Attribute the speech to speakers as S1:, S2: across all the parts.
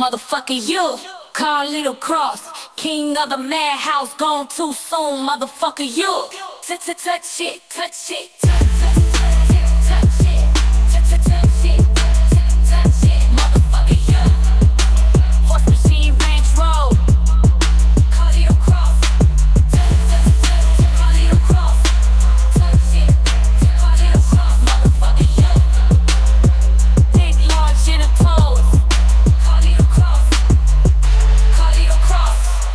S1: motherfucker you. Carlito Cross, king of the madhouse, gone too soon, motherfucker you. Touch it, touch it, touch it, touch it, touch it, touch it, motherfucker you. Horse Machine Ranch Road, Carlito Cross, Carlito Cross, touch it, Carlito Cross, motherfucker you. Big large in the toes, Carlito Cross, Carlito Cross,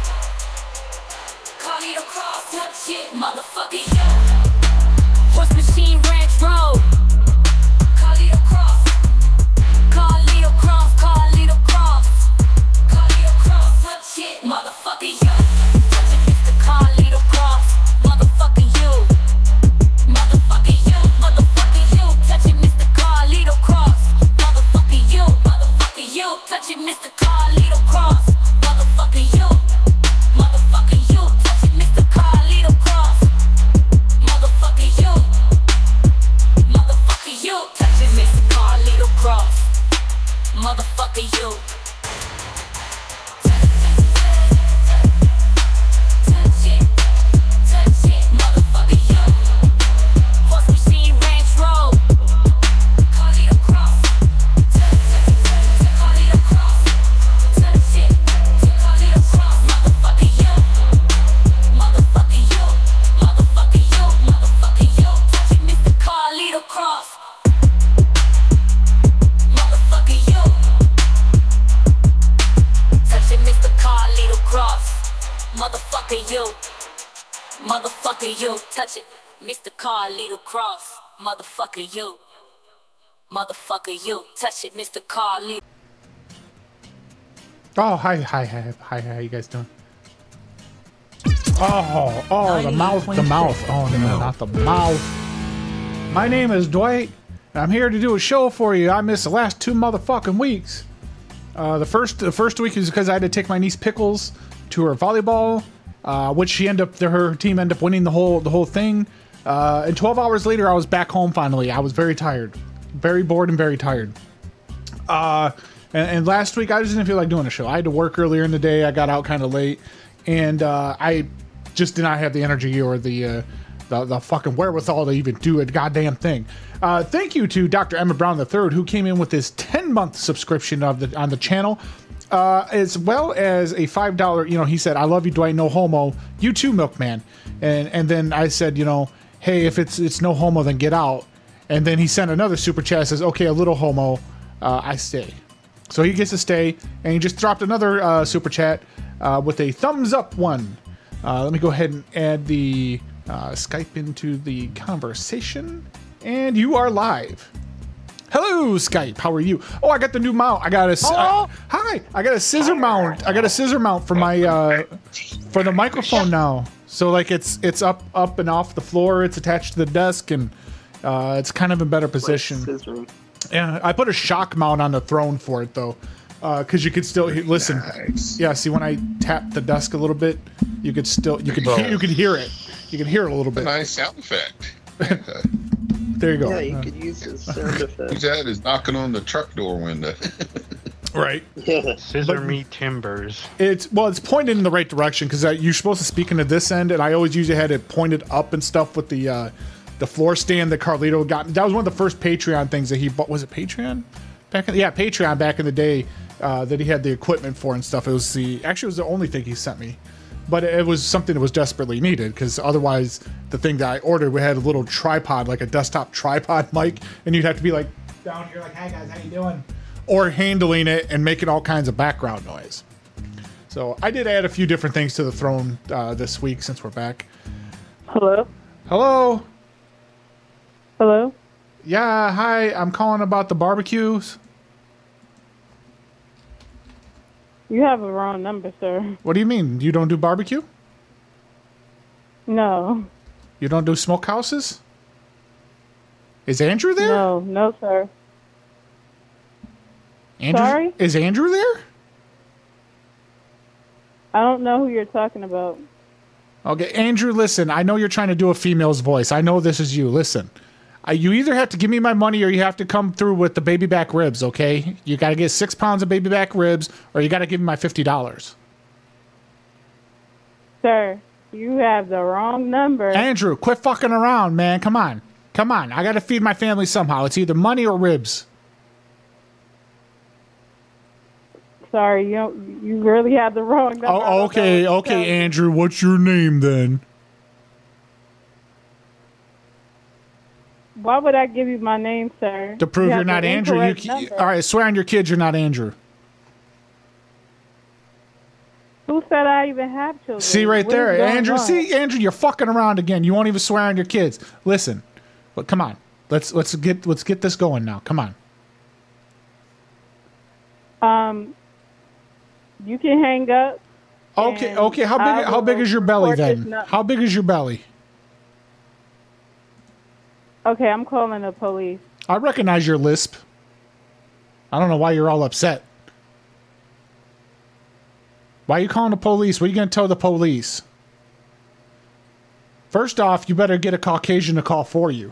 S1: Carlito Cross, touch it, motherfucker you. Horse Machine Ranch Road, Carlito Cross, Carlito Cross, Carlito Cross, Carlito Cross, touch it, motherfucker you. Touch it, Mr. Carlito Cross, motherfucker you. Motherfucker you, motherfucker you. Touch it, Mr. Carlito Cross, motherfucker you. Motherfucker you, touch it, Mr. Carlito Cross, motherfucker you. Motherfucker you, touch it, Mr. Carlito Cross, motherfucker you. Motherfucker you, touch it, Mr. Carlito Cross, motherfucker you. Touch it, motherfucker you. Horse Machine Ranch Road, Carlito Cross, Carlito Cross, touch it, Carlito Cross, motherfucker you. Motherfucker you, motherfucker you, motherfucker you. Touch it, Mr. Carlito Cross, motherfucker you. Touch it, Mr. Carlito Cross, motherfucker you. Motherfucker you, touch it, Mr. Carlito Cross, motherfucker you. Motherfucker you, touch it, Mr. Carlito.
S2: Oh, hi, how you guys doing? Oh, the mouth. Oh, no, not the mouth. My name is Dwight, and I'm here to do a show for you. I missed the last 2 motherfucking weeks. The first week is because I had to take my niece Pickles to her volleyball, which her team ended up winning the whole thing. And 12 hours later, I was back home finally. I was very tired, very bored, and very tired. And last week I just didn't feel like doing a show. I had to work earlier in the day. I got out kind of late, and I just did not have the energy or the fucking wherewithal to even do a goddamn thing. Thank you to Dr. Emmett Brown III, who came in with this 10-month subscription on the channel, as well as a $5. He said, "I love you, Dwight. No homo. You too, Milkman." And then I said, hey, if it's no homo, then get out. And then he sent another super chat that says, "Okay, a little homo. I stay." So he gets to stay, and he just dropped another super chat with a thumbs up one. Let me go ahead and add the Skype into the conversation, and you are live. Hello, Skype. How are you? Oh, I got the new mount. I got a hi. I got a scissor mount. I got a scissor mount for my for the microphone now. So like it's up and off the floor. It's attached to the desk, and it's kind of in better position. Yeah, I put a shock mount on the throne for it though, because you could still listen.
S3: Nice.
S2: Yeah, see when I tap the desk a little bit, you could hear it. You can hear it a little bit.
S3: Nice sound effect.
S2: There you go.
S4: Yeah, you could use this sound effect.
S3: Who's that is knocking on the truck door window.
S2: Right.
S4: Yeah.
S5: Scissor me timbers.
S2: It's pointed in the right direction because you're supposed to speak into this end, and I always usually had it pointed up and stuff with the floor stand that Carlito got. That was one of the first Patreon things that he bought. Was it Patreon? Patreon back in the day that he had the equipment for and stuff. It was the only thing he sent me. But it was something that was desperately needed because otherwise the thing that I ordered, we had a little tripod, like a desktop tripod mic, and you'd have to be like down here like, "Hi guys, how you doing?" Or handling it and making all kinds of background noise. So I did add a few different things to the throne this week since we're back.
S6: Hello?
S2: Hello?
S6: Hello?
S2: Yeah, hi, I'm calling about the barbecues.
S6: You have a wrong number, sir.
S2: What do you mean? You don't do barbecue?
S6: No.
S2: You don't do smokehouses? Is Andrew there?
S6: No, sir.
S2: Andrew,
S6: Sorry?
S2: Is Andrew there?
S6: I don't know who you're talking about.
S2: Okay, Andrew, listen, I know you're trying to do a female's voice. I know this is you. Listen, You either have to give me my money or you have to come through with the baby back ribs, okay? You got to get 6 pounds of baby back ribs or you got to give me my $50.
S6: Sir, you have the wrong number.
S2: Andrew, quit fucking around, man. Come on. Come on. I got to feed my family somehow. It's either money or ribs.
S6: Sorry, you really have the wrong number.
S2: Oh, okay. Okay, Andrew. What's your name then?
S6: Why would I give you my name, sir?
S2: To prove
S6: You
S2: you're
S6: have
S2: not
S6: the
S2: Andrew.
S6: incorrect number.
S2: All right, swear on your kids you're not Andrew.
S6: Who said I even have children?
S2: See right
S6: What
S2: there,
S6: is going
S2: Andrew.
S6: on?
S2: See, Andrew, you're fucking around again. You won't even swear on your kids. Listen, but come on, let's get this going now. Come on.
S6: You can hang up.
S2: Okay,
S6: and
S2: okay. How
S6: I
S2: big
S6: will
S2: is your belly
S6: report this
S2: then?
S6: nu-
S2: How big is your belly?
S6: Okay, I'm calling the police.
S2: I recognize your lisp. I don't know why you're all upset. Why are you calling the police? What are you going to tell the police? First off, you better get a Caucasian to call for you.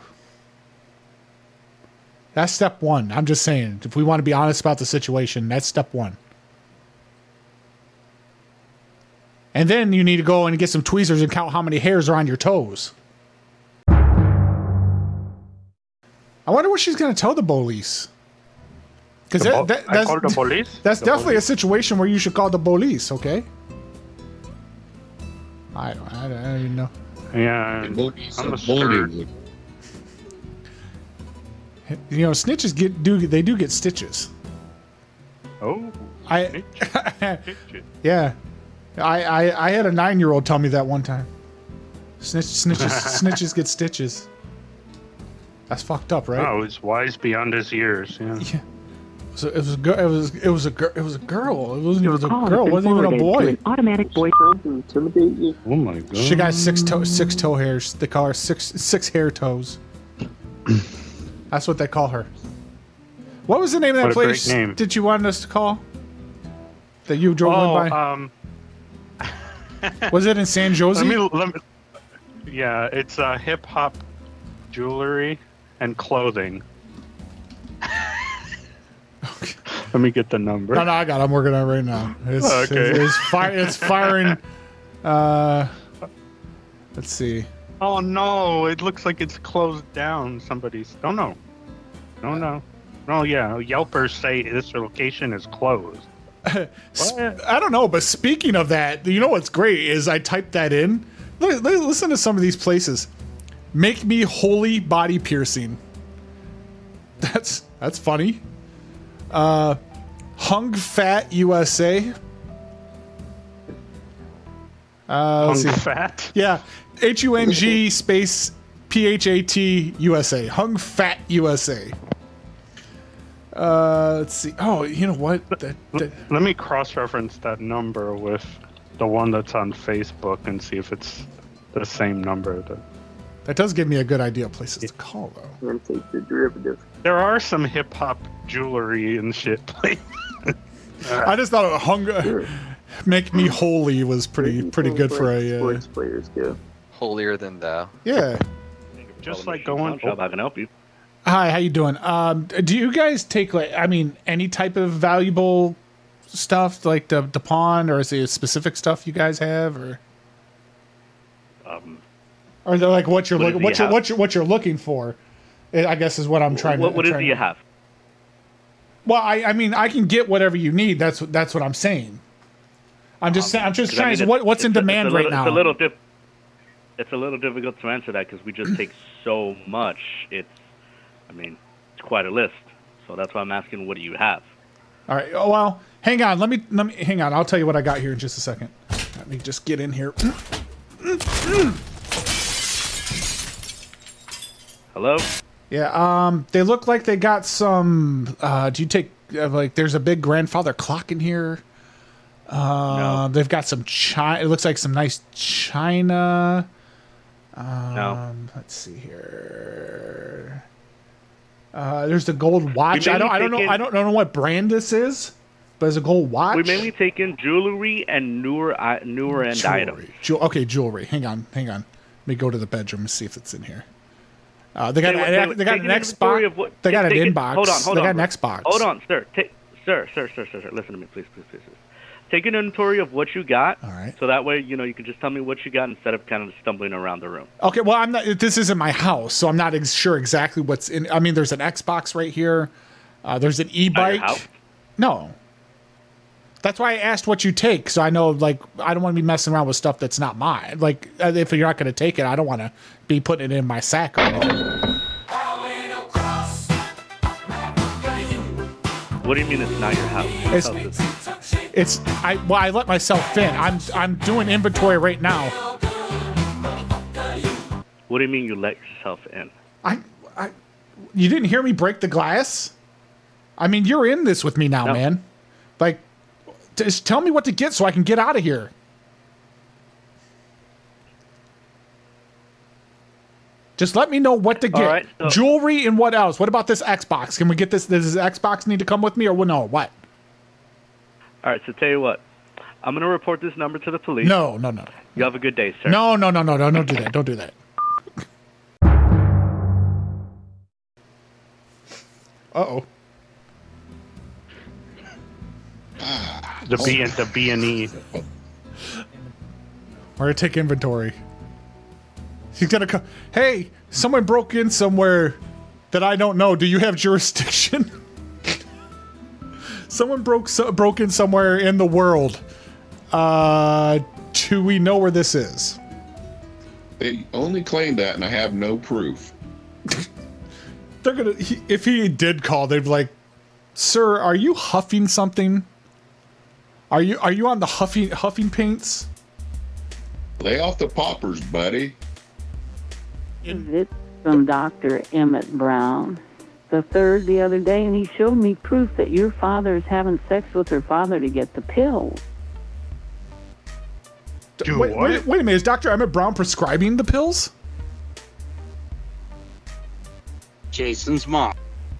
S2: That's step one. I'm just saying. If we want to be honest about the situation, that's step one. And then you need to go and get some tweezers and count how many hairs are on your toes. I wonder what she's going to tell the police. Because
S5: I called the police.
S2: That's definitely a situation where you should call the police, okay? I don't even know.
S5: Yeah,
S3: The bullies
S5: I'm
S3: of
S5: a stir.
S3: Bollywood.
S2: You know, snitches get stitches.
S5: Oh,
S2: Yeah. I had a 9-year-old tell me that one time. Snitches get stitches. That's fucked up, right?
S5: Oh, he's wise beyond his years. Yeah.
S2: Yeah. So it was a girl. It was a girl. It wasn't even a girl. It wasn't even a boy.
S4: Automatic voice to intimidate you.
S5: Oh my god.
S2: She got six toe hairs. They call her six hair toes. That's what they call her. What was the name of that
S5: What a great
S2: place?
S5: name.
S2: Did you want us to call? That you drove in by? Was it in San Jose?
S5: let me. Yeah, it's hip hop jewelry and clothing. Let me get the number.
S2: No, I got it. I'm working on it right now.
S5: Okay.
S2: It's firing. Let's see.
S5: Oh no! It looks like it's closed down. Somebody's. Oh no. No. Yeah. Yelpers say this location is closed. What?
S2: I don't know, but speaking of that, you know what's great is I typed that in. Listen to some of these places. Make me holy body piercing. That's funny. Hung Fat USA.
S5: Hung
S2: Let's see.
S5: fat.
S2: Yeah, HUNG space PHAT USA. Hung Fat USA. Let's see. Oh, you know what?
S5: Let me cross-reference that number with the one that's on Facebook and see if it's the same number.
S2: That does give me a good idea of places to call, though.
S4: And take the derivative.
S5: There are some hip-hop jewelry and shit.
S2: I just thought
S4: Sure.
S2: Make me holy was pretty good for a
S4: sports players go.
S7: Holier than thou.
S2: yeah.
S5: Just like going.
S8: Job, I can help you.
S2: Hi, how you doing? Do you guys take any type of valuable stuff like the pawn, or is it specific stuff you guys have, or are they like what you're
S8: What
S2: looking
S8: is it
S2: what you're looking for? I guess is what I'm trying to.
S8: What is it you have?
S2: Well, I mean, I can get whatever you need. That's what I'm saying. I'm just saying. I'm just trying. What's in demand right now?
S8: It's a little difficult to answer that because we just take so much. It's quite a list. So that's why I'm asking, what do you have?
S2: All right. Oh, well, hang on. Let me hang on. I'll tell you what I got here in just a second. Let me just get in here.
S8: Hello?
S2: Yeah. They look like they got some. Do you take there's a big grandfather clock in here.
S8: No.
S2: They've got some china. It looks like some nice china.
S8: No.
S2: Let's see here. There's the gold watch.
S8: We
S2: I
S8: mainly
S2: don't know what brand this is, but it's a gold watch.
S8: We mainly take in jewelry and newer end items.
S2: Okay, jewelry. Hang on. Let me go to the bedroom and see if it's in here. They got an Xbox. They got an inbox.
S8: Hold on.
S2: They got an Xbox.
S8: Hold on, sir. Sir. Listen to me, please. Take an inventory of what you got.
S2: All right.
S8: So that way, you can just tell me what you got instead of kind of stumbling around the room.
S2: Okay. Well, I'm not. This isn't my house, so I'm not sure exactly what's in. I mean, there's an Xbox right here. There's an e-bike.
S8: At your house?
S2: No. That's why I asked what you take, so I know. Like, I don't want to be messing around with stuff that's not mine. Like, if you're not going to take it, I don't want to be putting it in my sack or anything.
S8: What do you mean it's not your house?
S2: I let myself in. I'm doing inventory right now.
S8: What do you mean you let yourself in?
S2: You didn't hear me break the glass? I mean, you're in this with me now, man. Like, just tell me what to get so I can get out of here. Just let me know what to get.
S8: All right, so
S2: jewelry and what else? What about this Xbox? Can we get this? Does this Xbox need to come with me or no? What?
S8: All right, so tell you what. I'm going to report this number to the police.
S2: No.
S8: You have a good day, sir.
S2: No. Don't do that. Don't do that. Uh-oh.
S5: The B&E.
S2: We're going to take inventory. He's going to come. Hey, someone broke in somewhere that I don't know. Do you have jurisdiction? Someone broke in somewhere in the world. Do we know where this is?
S3: They only claim that, and I have no proof.
S2: They're gonna. If he did call, they'd be like, "Sir, are you huffing something? Are you on the huffing paints?"
S3: Lay off the poppers, buddy.
S7: Visit from Dr. Emmett Brown the other day, and he showed me proof that your father is having sex with her father to get the pills.
S2: Wait a minute. Is Dr. Emmett Brown prescribing the pills?
S9: Jason's mom.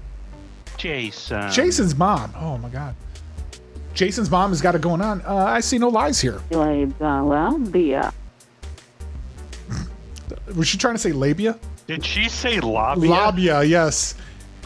S2: Jason's mom. Oh my God. Jason's mom has got it going on. I see no lies here.
S7: Labia.
S2: Was she trying to say labia?
S5: Did she say labia?
S2: Labia, yes.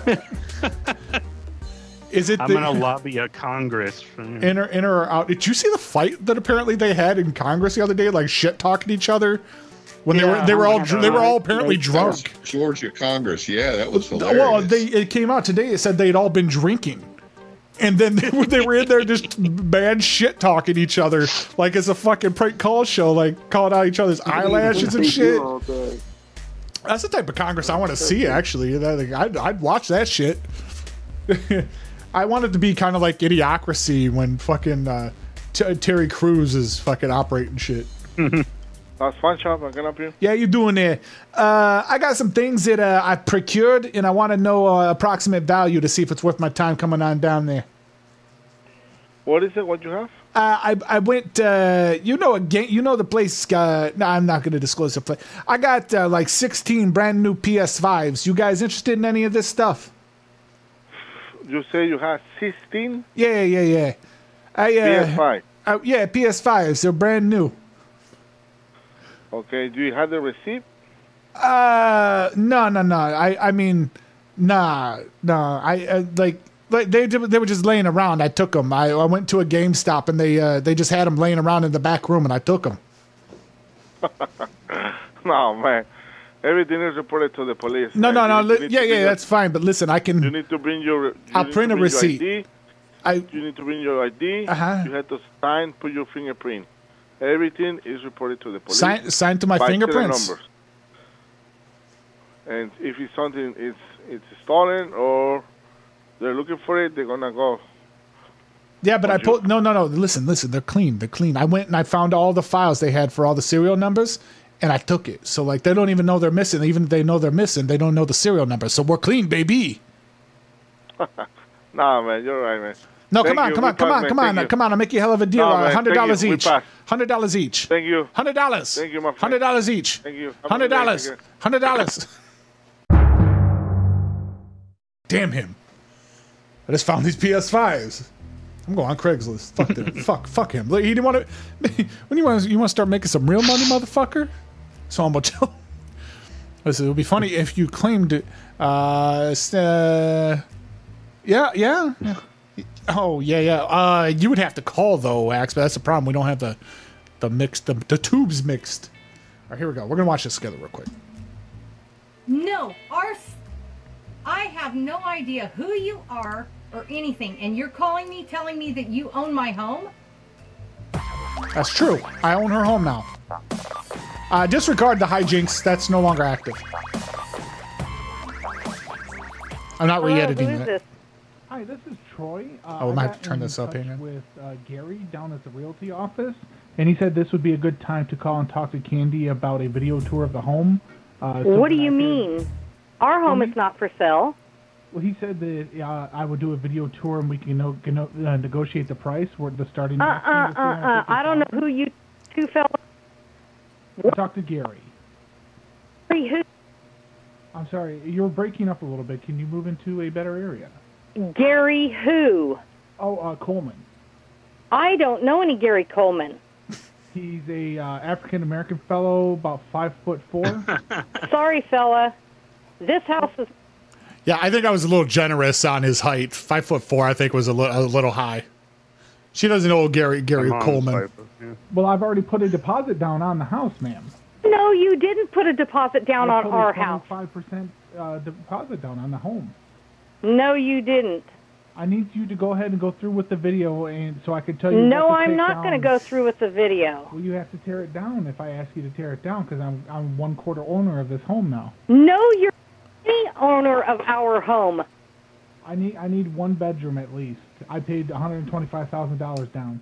S2: Is it?
S5: I'm gonna lobby a Congress for
S2: in or out. Did you see the fight that apparently they had in Congress the other day, like shit talking each other when they were all apparently drunk.
S3: Georgia Congress, yeah, that was hilarious.
S2: Well, it came out today. It said they had all been drinking, and then they were in there just bad shit talking each other, like it's a fucking prank call show, like calling out each other's eyelashes and shit. That's the type of Congress I want to see. Actually, I'd watch that shit. I want it to be kind of like Idiocracy when fucking Terry Crews is fucking operating shit.
S10: That's fun, Chop. I can help you.
S2: Yeah, you doing there? I got some things that I procured, and I want to know approximate value to see if it's worth my time coming on down there.
S10: What is it? What you have?
S2: I went. The place. No, I'm not going to disclose the place. I got like 16 brand new PS5s. You guys interested in any of this stuff?
S10: You say you have 16?
S2: Yeah.
S10: PS5.
S2: Yeah, PS5s. They're brand new.
S10: Okay. Do you have the receipt?
S2: No. I mean, nah. I like they were just laying around. I took them. I went to a GameStop and they just had them laying around in the back room and I took them.
S10: No, man. Everything is reported to the police.
S2: No. Yeah, that's fine. But listen, I can.
S10: You need to bring your.
S2: I'll print a receipt.
S10: You need to bring your ID.
S2: Uh-huh.
S10: You have to sign, put your fingerprint. Everything is reported to the police.
S2: Sign to my fingerprints.
S10: Numbers. And if it's something it's stolen or they're looking for it, they're gonna go.
S2: Yeah, but I pulled. No. Listen. They're clean. I went and I found all the files they had for all the serial numbers. And I took it. So, like, they don't even know they're missing. Even if they know they're missing, they don't know the serial number. So we're clean, baby.
S10: Nah, man. You're right, man.
S2: No, come on. I'll make you a hell of a deal. $100 each. $100 each.
S10: Thank you.
S2: $100.
S10: Thank you, my friend.
S2: $100 each.
S10: Thank you.
S2: $100. $100. Damn him. I just found these PS5s. I'm going on Craigslist. Fuck them. Fuck him. He didn't want to. When you want to start making some real money, motherfucker. So I'm gonna tell. Listen, it would be funny if you claimed it. Yeah. Oh, yeah. You would have to call though, Axe, but that's the problem. We don't have the tubes mixed. All right, here we go. We're gonna watch this together real quick.
S11: No, I have no idea who you are or anything, and you're calling me, telling me that you own my home?
S2: That's true. I own her home now. Disregard the hijinks. That's no longer active. I'm not re-editing it.
S12: Hi, this is Troy.
S2: I might have to turn this up here.
S12: With Gary down at the realty office, and he said this would be a good time to call and talk to Candy about a video tour of the home.
S13: What do you mean? Our home is not for sale.
S12: Well, he said that I would do a video tour and we can negotiate the price. We're the starting.
S13: I don't know who you two fellas.
S12: Talk to Gary.
S13: Gary who?
S12: I'm sorry, you're breaking up a little bit. Can you move into a better area?
S13: Gary who?
S12: Oh, Coleman.
S13: I don't know any Gary Coleman.
S12: He's a African American fellow, about 5'4".
S13: Sorry, fella. This house is.
S2: Yeah, I think I was a little generous on his height. 5'4", I think, was a little high. She doesn't know Gary Coleman.
S12: Well, I've already put a deposit down on the house, ma'am.
S13: No, you didn't put a deposit down on our house.
S12: 5% deposit down on the home.
S13: No, you didn't.
S12: I need you to go ahead and go through with the video, and so I can tell you.
S13: No, I'm not going to go through with the video.
S12: Well, you have to tear it down if I ask you to tear it down, because I'm 1/4 owner of this home now.
S13: No, you're the owner of our home.
S12: I need one bedroom at least. I paid $125,000 down.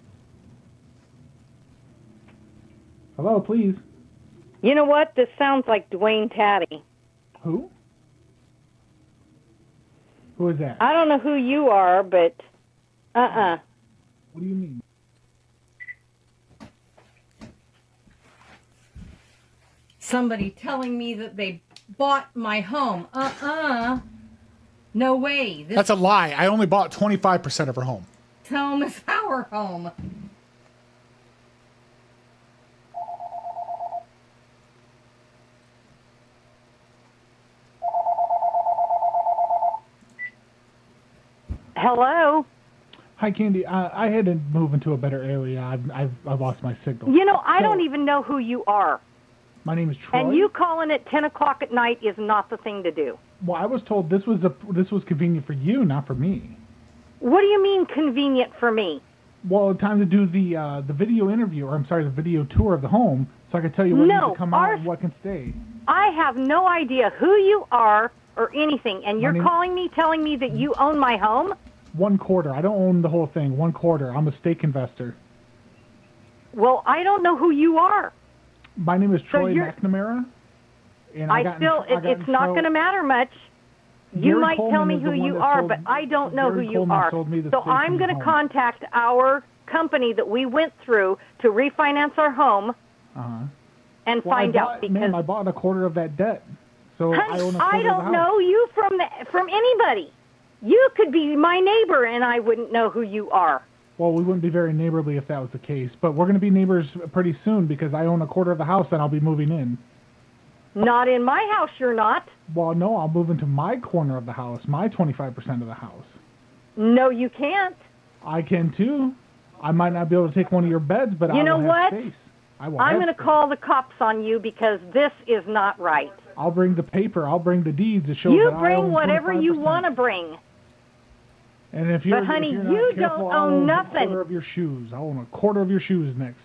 S12: Hello, please.
S13: You know what? This sounds like Dwayne Taddy.
S12: Who? Who is that?
S13: I don't know who you are, but
S12: What do you mean?
S11: Somebody telling me that they bought my home. No way.
S2: That's a lie. I only bought 25% of her home.
S11: Home is our home.
S13: Hello?
S12: Hi, Candy. I had to move into a better area. I've lost my signal.
S13: You know, I don't even know who you are.
S12: My name is Troy.
S13: And you calling at 10 o'clock at night is not the thing to do.
S12: Well, I was told this was convenient for you, not for me.
S13: What do you mean convenient for me?
S12: Well, time to do the video interview, or I'm sorry, the video tour of the home, so I can tell you what needs to come out and what can stay.
S13: I have no idea who you are or anything, and you're calling me, telling me that you own my home?
S12: 1/4. I don't own the whole thing. 1/4. I'm a stake investor.
S13: Well, I don't know who you are.
S12: My name is Troy McNamara. And
S13: it's not going to matter much. You might tell me who you are, but I don't know who you are. So I'm going to contact our company that we went through to refinance our home and find out. Because
S12: ma'am, I bought 1/4 of that debt. So I own 1/4 of the house.
S13: I don't know you from anybody. You could be my neighbor, and I wouldn't know who you are.
S12: Well, we wouldn't be very neighborly if that was the case. But we're going to be neighbors pretty soon because I own 1/4 of the house and I'll be moving in.
S13: Not in my house, you're not.
S12: Well, no, I'll move into my corner of the house, my 25% of the house.
S13: No, you can't.
S12: I can too. I might not be able to take one of your beds, but
S13: you know what?
S12: Space.
S13: I'm going to call the cops on you because this is not right.
S12: I'll bring the paper. I'll bring the deeds to show
S13: you
S12: that I own 25%.
S13: You bring whatever you want to bring.
S12: And if you're,
S13: but honey,
S12: if you're
S13: you
S12: not careful,
S13: don't
S12: I'll
S13: own
S12: own
S13: nothing.
S12: 1/4 of your shoes. I'll own 1/4 of your shoes next.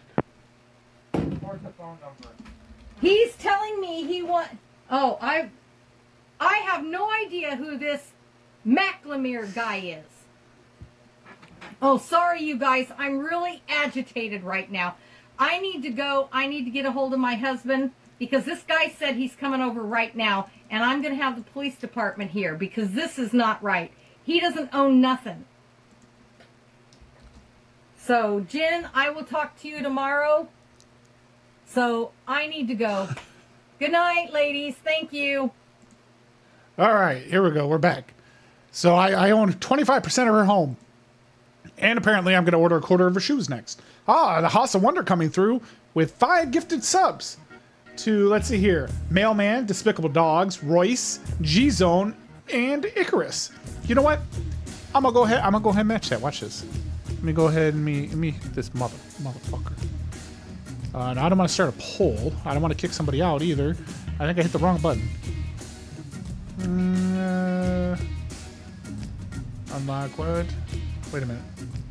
S11: He's telling me he want. Oh, I have no idea who this McLemere guy is. Oh, sorry, you guys. I'm really agitated right now. I need to go. I need to get a hold of my husband because this guy said he's coming over right now, and I'm going to have the police department here because this is not right. He doesn't own nothing. So, Jen, I will talk to you tomorrow. So, I need to go. Good night, ladies. Thank you.
S2: All right, here we go. We're back. So, I own 25% of her home. And apparently, I'm going to order 1/4 of her shoes next. The House of Wonder coming through with 5 gifted subs. to, let's see here, Mailman, Despicable Dogs, Royce, G-Zone, and Icarus. You know what? I'm gonna go ahead and match that. Watch this. Let me go ahead and me hit this motherfucker. And I don't want to start a poll. I don't want to kick somebody out either. I think I hit the wrong button. Unlock what? Wait a minute.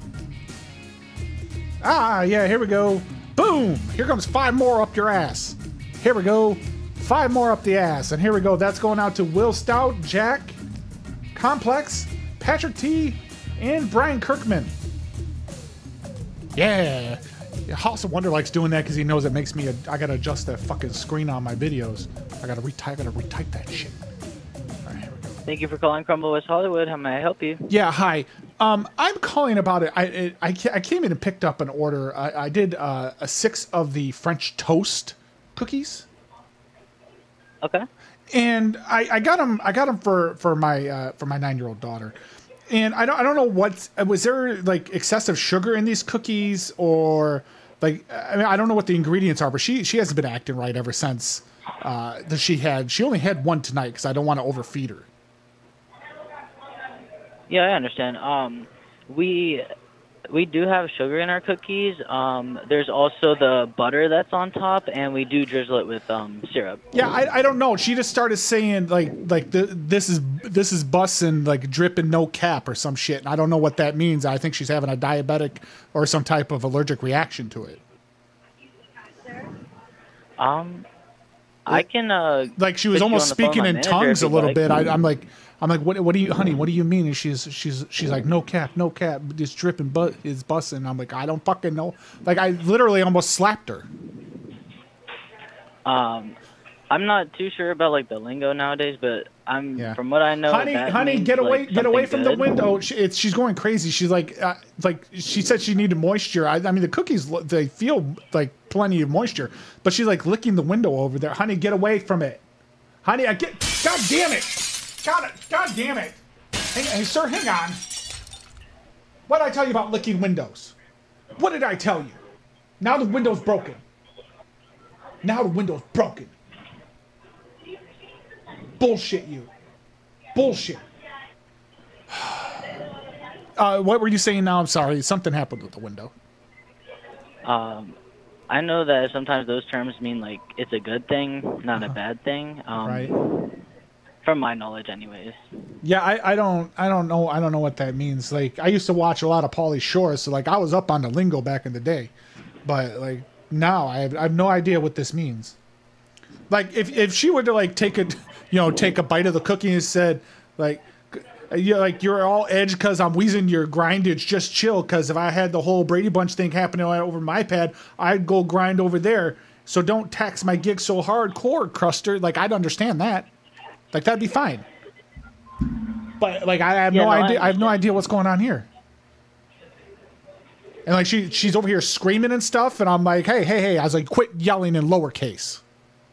S2: Ah, yeah, here we go. Boom! Here comes 5 more up your ass. Here we go. 5 more up the ass. And here we go. That's going out to Will Stout, Jack, Complex, Patrick T, and Brian Kirkman. Yeah. House of Wonder likes doing that because he knows it makes me. I gotta adjust that fucking screen on my videos. I gotta retype that shit. All right, here we go.
S14: Thank you for calling Crumble West Hollywood. How may I help you?
S2: Yeah, hi. I'm calling about it. I came in and picked up an order. I did a 6 of the French toast cookies.
S14: Okay.
S2: And I got them for my 9-year-old daughter. And I don't know was there like excessive sugar in these cookies, or like, I mean, I don't know what the ingredients are, but she hasn't been acting right ever since she only had one tonight because I don't want to overfeed her.
S14: Yeah, I understand. We do have sugar in our cookies. There's also the butter that's on top, and we do drizzle it with syrup.
S2: Yeah, I don't know. She just started saying this is bussin', like dripping no cap or some shit. And I don't know what that means. I think she's having a diabetic or some type of allergic reaction to it.
S14: I can
S2: like she was almost speaking in tongues a little bit. I'm like, what do you, honey? What do you mean? And she's like, no cap, it's dripping, but it's busting. I'm like, I don't fucking know. Like, I literally almost slapped her.
S14: I'm not too sure about like the lingo nowadays, but from what I know.
S2: Honey, get away from the window. She's going crazy. She's like she said she needed moisture. I mean, the cookies, they feel like plenty of moisture, but she's like licking the window over there. Honey, get away from it. Honey, God damn it. God damn it. Hey, sir, hang on. What did I tell you about licking windows? What did I tell you? Now the window's broken. Bullshit, you. Bullshit. What were you saying now? I'm sorry. Something happened with the window.
S14: I know that sometimes those terms mean like it's a good thing, not a bad thing.
S2: Right.
S14: From my knowledge, anyways.
S2: Yeah, I don't know what that means. Like, I used to watch a lot of Pauly Shore, so like I was up on the lingo back in the day, but like now I have no idea what this means. Like, if she were to like take a bite of the cookie and said like, you're all edged because I'm wheezing your grindage, just chill, because if I had the whole Brady Bunch thing happening over my pad, I'd go grind over there. So don't tax my gig so hardcore, Cruster. Like, I'd understand that. Like, that'd be fine. But like, I have no idea. I have no idea what's going on here. And like, she's over here screaming and stuff, and I'm like, hey. I was like, quit yelling in lowercase.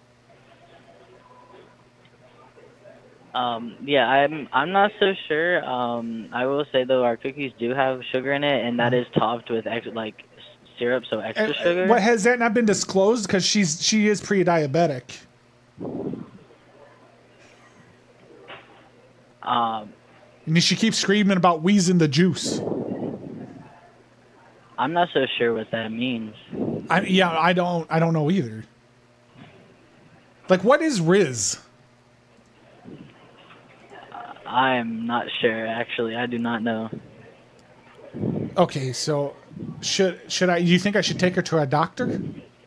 S14: Yeah, I'm not so sure. I will say though, our cookies do have sugar in it, and that is topped with like syrup, so extra sugar.
S2: What, has that not been disclosed? Because she is pre-diabetic. And she keeps screaming about wheezing the juice.
S14: I'm not so sure what that means.
S2: I don't know either. Like, what is Riz?
S14: I'm not sure, actually. I do not know.
S2: Okay, so should I? Do you think I should take her to a doctor?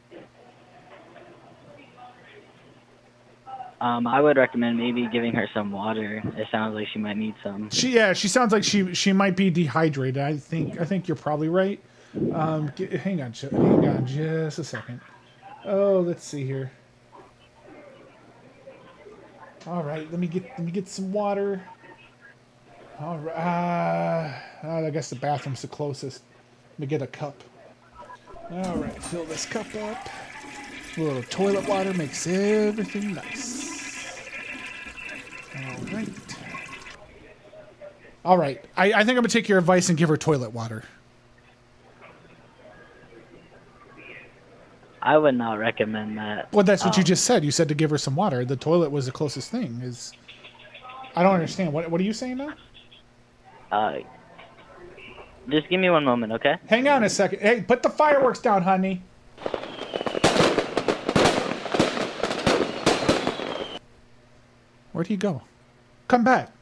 S14: I would recommend maybe giving her some water. It sounds like she might need some.
S2: She sounds like she might be dehydrated. I think you're probably right. Hang on just a second. Oh, let's see here. All right, let me get some water. All right, I guess the bathroom's the closest. Let me get a cup. All right, fill this cup up. A little toilet water makes everything nice. All right. I think I'm gonna take your advice and give her toilet water.
S14: I would not recommend that.
S2: Well, that's what you just said. You said to give her some water. The toilet was the closest thing. Is I don't understand. What are you saying now?
S14: Just give me one moment, okay?
S2: Hang on a second. Hey, put the fireworks down, honey. Where'd he go? Come back.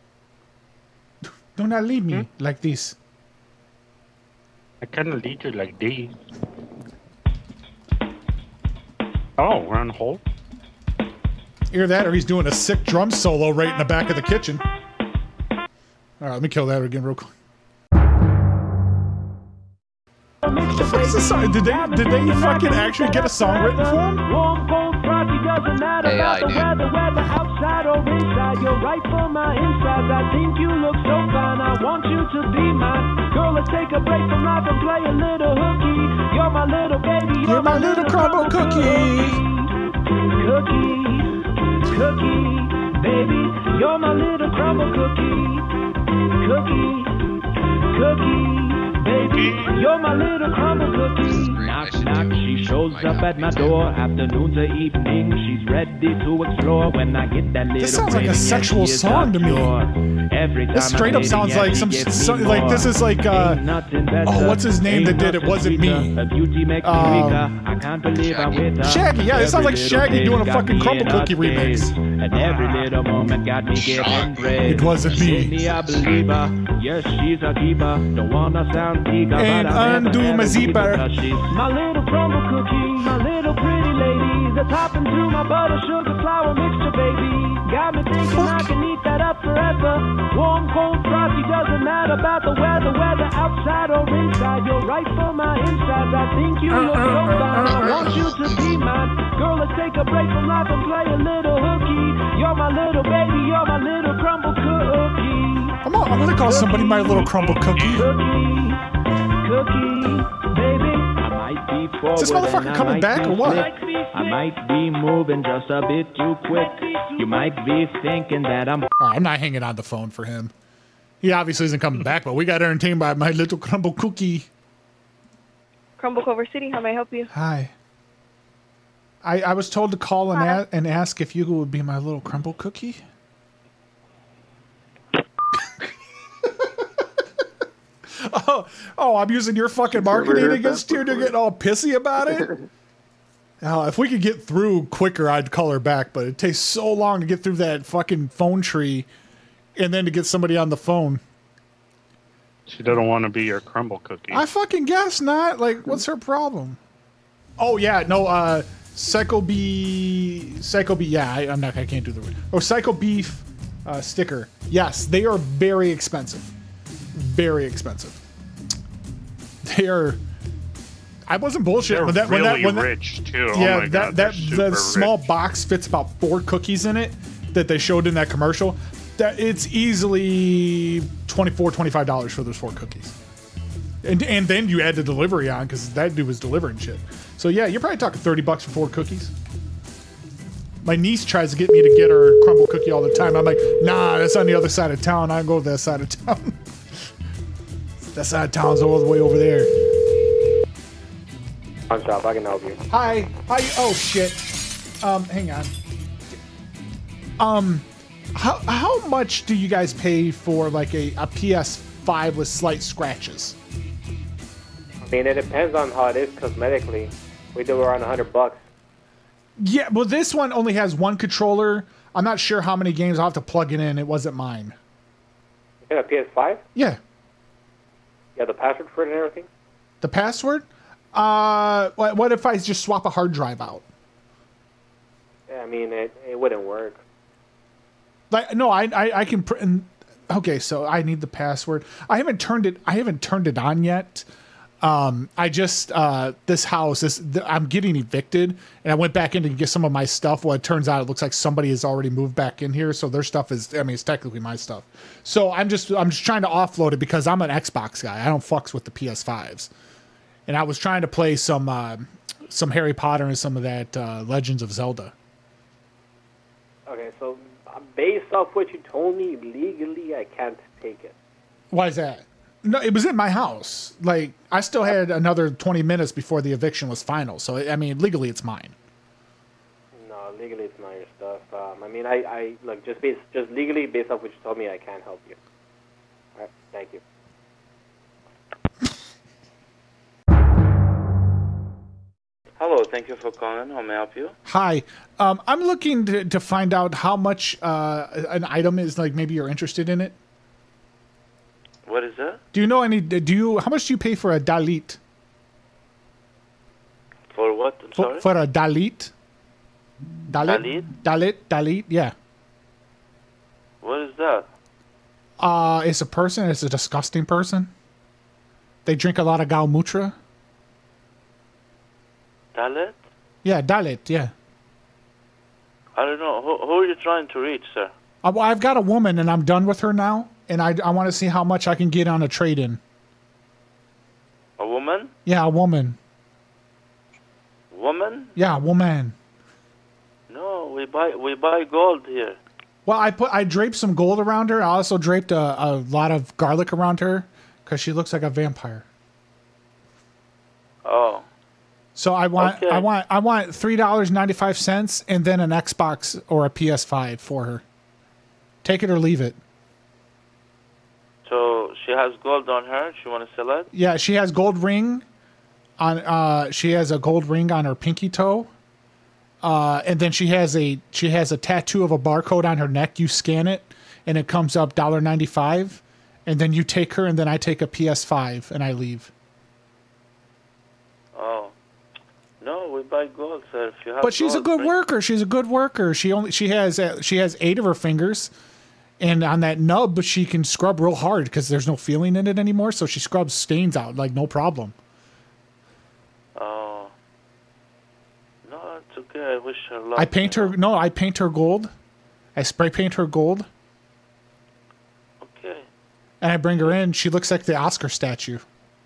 S2: Do not leave me like this.
S5: I couldn't lead you like this. Oh, we're on hold?
S2: Either that or he's doing a sick drum solo right in the back of the kitchen. All right, let me kill that again real quick. What the fuck is this song? Did they fucking actually get a song written for him?
S15: AI, dude.
S16: Outside or inside, you're right for my insides. I think you look so fine. I want you to be mine. Girl, let's take a break from life and play a little hooky. You're my little baby.
S2: You're my little crumble cookie.
S16: Cookie, baby. You're my little crumble cookie. Cookie. Baby, you're my little crumble cookie. Knock, knock, she shows up at my door. Afternoon to evening, she's ready to explore. When I get that little
S2: this sounds like a sexual song to me. This straight up sounds like some like this is like oh, what's his name that did It Wasn't Me? Shaggy, yeah, it sounds like Shaggy doing a fucking crumble cookie remix.
S16: And every little moment got me getting ready.
S2: It wasn't me.
S16: I believe her. Yes, she's a keeper. Don't wanna sound eager,
S2: and undo my zipper.
S16: My little crumble cookie, my little pretty lady. The topping to my butter, sugar, flour mixture, baby. Got me thinking I can eat that up forever. Warm, cold, frosty, doesn't matter about the weather. Whether outside or inside, you're right for my insides. I think you look so fine. I want you to be mine. Girl, let's take a break from life and play a little hooky. You're my little baby, you're my little crumble cookie.
S2: I'm gonna call somebody my little crumble cookie.
S16: Cookie, baby. I might be forward.
S2: Is this motherfucker coming back or what?
S16: I might be moving just a bit too quick. You might be thinking that I'm.
S2: I'm not hanging on the phone for him. He obviously isn't coming back, but we got entertained by my little crumble cookie.
S17: Crumble Culver City, how may I help you?
S2: Hi. I was told to call and ask if you would be my little crumble cookie. Oh, I'm using your fucking marketing against you to get all pissy about it? Now, if we could get through quicker, I'd call her back, but it takes so long to get through that fucking phone tree and then to get somebody on the phone.
S5: She doesn't want to be your crumble cookie.
S2: I fucking guess not. Like, what's her problem? Oh, yeah, no, Psycho Bee, yeah, I can't do the word. Oh, Psycho Beef sticker. Yes, they are very expensive. Very expensive. They are. I wasn't bullshitting.
S5: They're
S2: when
S5: really
S2: that,
S5: rich too.
S2: Yeah,
S5: oh my God,
S2: the small box fits about 4 cookies in it that they showed in that commercial. That it's easily $24-25 for those 4 cookies, and then you add the delivery on because that dude was delivering shit. So yeah, you're probably talking $30 for 4 cookies. My niece tries to get me to get her crumble cookie all the time. I'm like, nah, that's on the other side of town. I go to that side of town. That side of town's all the way over there.
S18: I'm Shop, I can help you.
S2: Hi. Oh shit. Hang on. How much do you guys pay for like a PS5 with slight scratches?
S18: I mean, it depends on how it is cosmetically. We do around $100.
S2: Yeah, well, this one only has 1 controller. I'm not sure how many games I'll have to plug it in. It wasn't mine.
S18: You got a PS5?
S2: Yeah.
S18: You have the password for it and everything?
S2: The password? What if I just swap a hard drive out?
S18: Yeah, I mean, it wouldn't work.
S2: Like, no, I can. Okay, so I need the password. I haven't turned it on yet. I just this house I'm getting evicted, and I went back in to get some of my stuff. Well, it turns out it looks like somebody has already moved back in here, so their stuff is. I mean, it's technically my stuff. So I'm just trying to offload it because I'm an Xbox guy. I don't fucks with the PS5s, and I was trying to play some Harry Potter and some of that Legends of Zelda.
S18: Okay, so based off what you told me, legally I can't take it.
S2: Why is that? No, it was in my house. Like, I still had another 20 minutes before the eviction was final. So, I mean, legally it's mine.
S18: No, legally it's not your stuff. I mean, I look, just legally, based off what you told me, I can't help you. All right, thank you.
S15: Hello, thank you for calling. How may I help you?
S2: Hi. I'm looking to find out how much an item is, like, maybe you're interested in it.
S15: What is that?
S2: Do you know how much do you pay for a Dalit?
S15: For what? I'm sorry?
S2: For a Dalit? Dalit, yeah.
S15: What is that?
S2: It's a person, it's a disgusting person. They drink a lot of Gaumutra.
S15: Dalit?
S2: Yeah, Dalit, yeah.
S15: I don't know. Who are you trying to reach, sir?
S2: Well, I've got a woman and I'm done with her now. And I want to see how much I can get on a trade-in.
S15: A woman?
S2: Yeah, a woman.
S15: Woman?
S2: Yeah, a woman.
S15: No, we buy gold here.
S2: Well, I draped some gold around her. I also draped a lot of garlic around her because she looks like a vampire.
S15: Oh.
S2: So I want
S15: Okay.
S2: I want $3.95 and then an Xbox or a PS5 for her. Take it or leave it.
S15: So she has gold on her. She want to sell it?
S2: Yeah, she has gold ring on she has a gold ring on her pinky toe. And then she has a tattoo of a barcode on her neck. You scan it and it comes up $1.95 and then you take her and then I take a PS5 and I leave.
S15: Oh. No, we buy gold, sir. If you have
S2: But she's a
S15: gold,
S2: good
S15: bring-
S2: worker. She's a good worker. She has 8 of her fingers. And on that nub, she can scrub real hard because there's no feeling in it anymore. So she scrubs stains out like no problem.
S15: Oh. No, it's okay. I wish her luck.
S2: I paint her gold. I spray paint her gold.
S15: Okay.
S2: And I bring her in. She looks like the Oscar statue.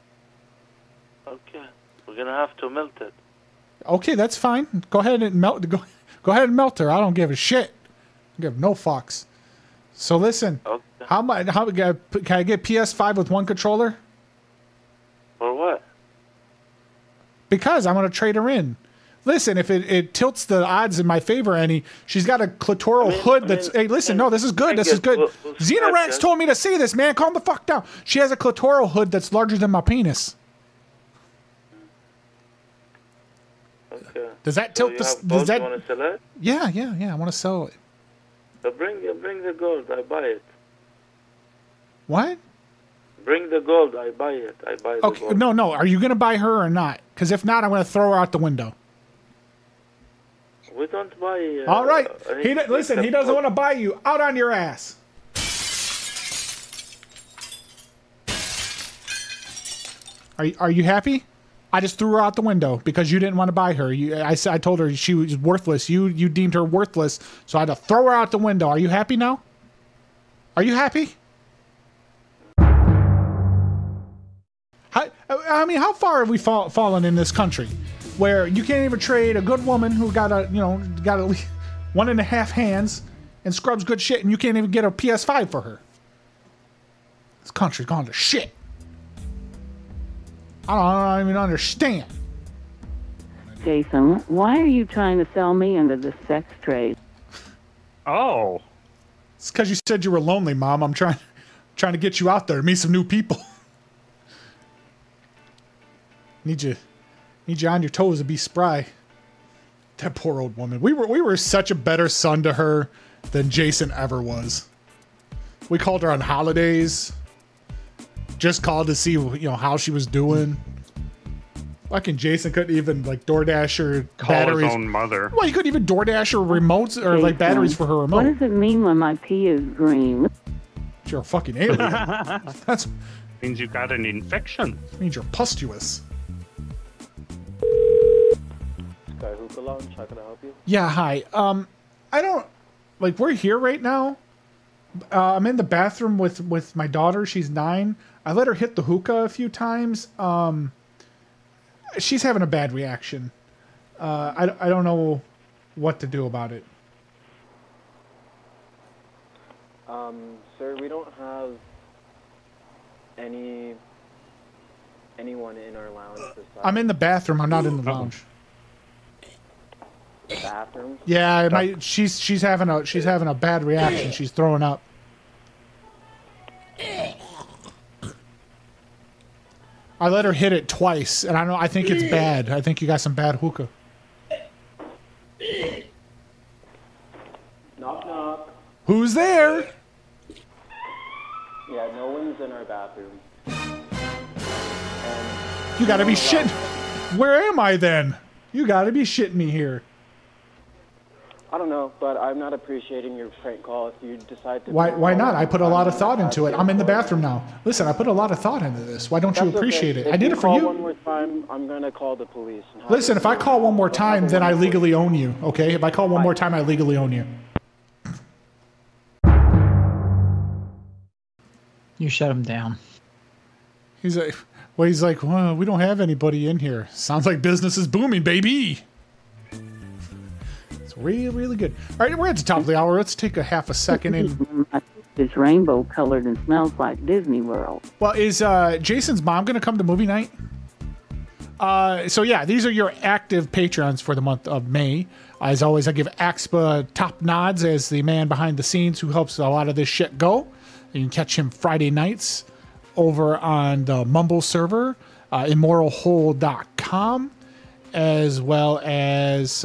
S15: Okay. We're gonna have to melt it.
S2: Okay, that's fine. Go ahead and melt. Go ahead and melt her. I don't give a shit. I give no fucks. So listen, how much? Can I get PS5 with one controller?
S15: For what?
S2: Because I'm gonna trade her in. Listen, if it tilts the odds in my favor any, she's got a clitoral hood that's. Hey, listen, no, this is good. This is good. Xenorax told me to say this, man. Calm the fuck down. She has a clitoral hood that's larger than my penis.
S15: Okay.
S2: Does that
S15: So
S2: tilt
S15: you
S2: the?
S15: have
S2: Does
S15: gold,
S2: that?
S15: you want to sell it?
S2: Yeah. I want to sell it.
S15: So bring the gold. I buy it.
S2: What?
S15: Bring the gold. I buy it. I buy the
S2: Okay,
S15: gold.
S2: no. Are you gonna buy her or not? Because if not, I'm gonna throw her out the window.
S15: We don't buy.
S2: All right.
S15: anything
S2: Listen, he
S15: except
S2: doesn't
S15: gold.
S2: want to buy you. Out on your ass. Are you happy? I just threw her out the window because you didn't want to buy her. I told her she was worthless. You deemed her worthless, so I had to throw her out the window. Are you happy now? Are you happy? How far have we fallen in this country, where you can't even trade a good woman who got at least 1.5 hands and scrubs good shit, and you can't even get a PS5 for her? This country's gone to shit. I don't even understand.
S7: Jason, why are you trying to sell me into the sex trade?
S5: Oh.
S2: It's because you said you were lonely, Mom. I'm trying to get you out there, meet some new people. Need you on your toes to be spry. That poor old woman. We were such a better son to her than Jason ever was. We called her on holidays. Just called to see how she was doing. Fucking Jason couldn't even DoorDash her
S5: Call
S2: batteries.
S5: his own mother.
S2: Well, he couldn't even DoorDash her remotes or
S7: Jason,
S2: batteries for her remote.
S7: What does it mean when my pee is green?
S2: You're a fucking alien. That's
S5: means you got an infection.
S2: Means you're pustuous.
S18: Skyhookah Lounge, how can I help you?
S2: Yeah, hi. I don't we're here right now. I'm in the bathroom with my daughter. She's 9. I let her hit the hookah a few times. She's having a bad reaction. I don't know what to do about it.
S18: Sir, we don't have anyone in our lounge besides
S2: I'm in the bathroom. I'm not in the lounge.
S18: the bathroom?
S2: Yeah, she's having a bad reaction. She's throwing up. I let her hit it twice, and I think it's bad. I think you got some bad hookah.
S18: Knock knock.
S2: Who's there?
S18: Yeah, no one's in our bathroom.
S2: You gotta be shitting. Where am I then? You gotta be shitting me here.
S18: I don't know, but I'm not appreciating your prank call if you decide to...
S2: Why not? I put a lot of thought into it. I'm in the bathroom now. Listen, I put a lot of thought into this. Why don't you appreciate it? I did it for you.
S18: If you call one more time, I'm going to call the police.
S2: Listen, if I call one more time, then I legally own you, okay? If I call one more time, I legally own you.
S19: You shut him down.
S2: He's like, well, we don't have anybody in here. Sounds like business is booming, baby. It's really, really good. All right, we're at the top of the hour. Let's take a half a second and...
S7: It's rainbow colored and smells like Disney World.
S2: Well, is Jason's mom going to come to movie night? So yeah, these are your active patrons for the month of May. As always, I give Axpa top nods as the man behind the scenes who helps a lot of this shit go. You can catch him Friday nights over on the Mumble server, immoralhole.com, as well as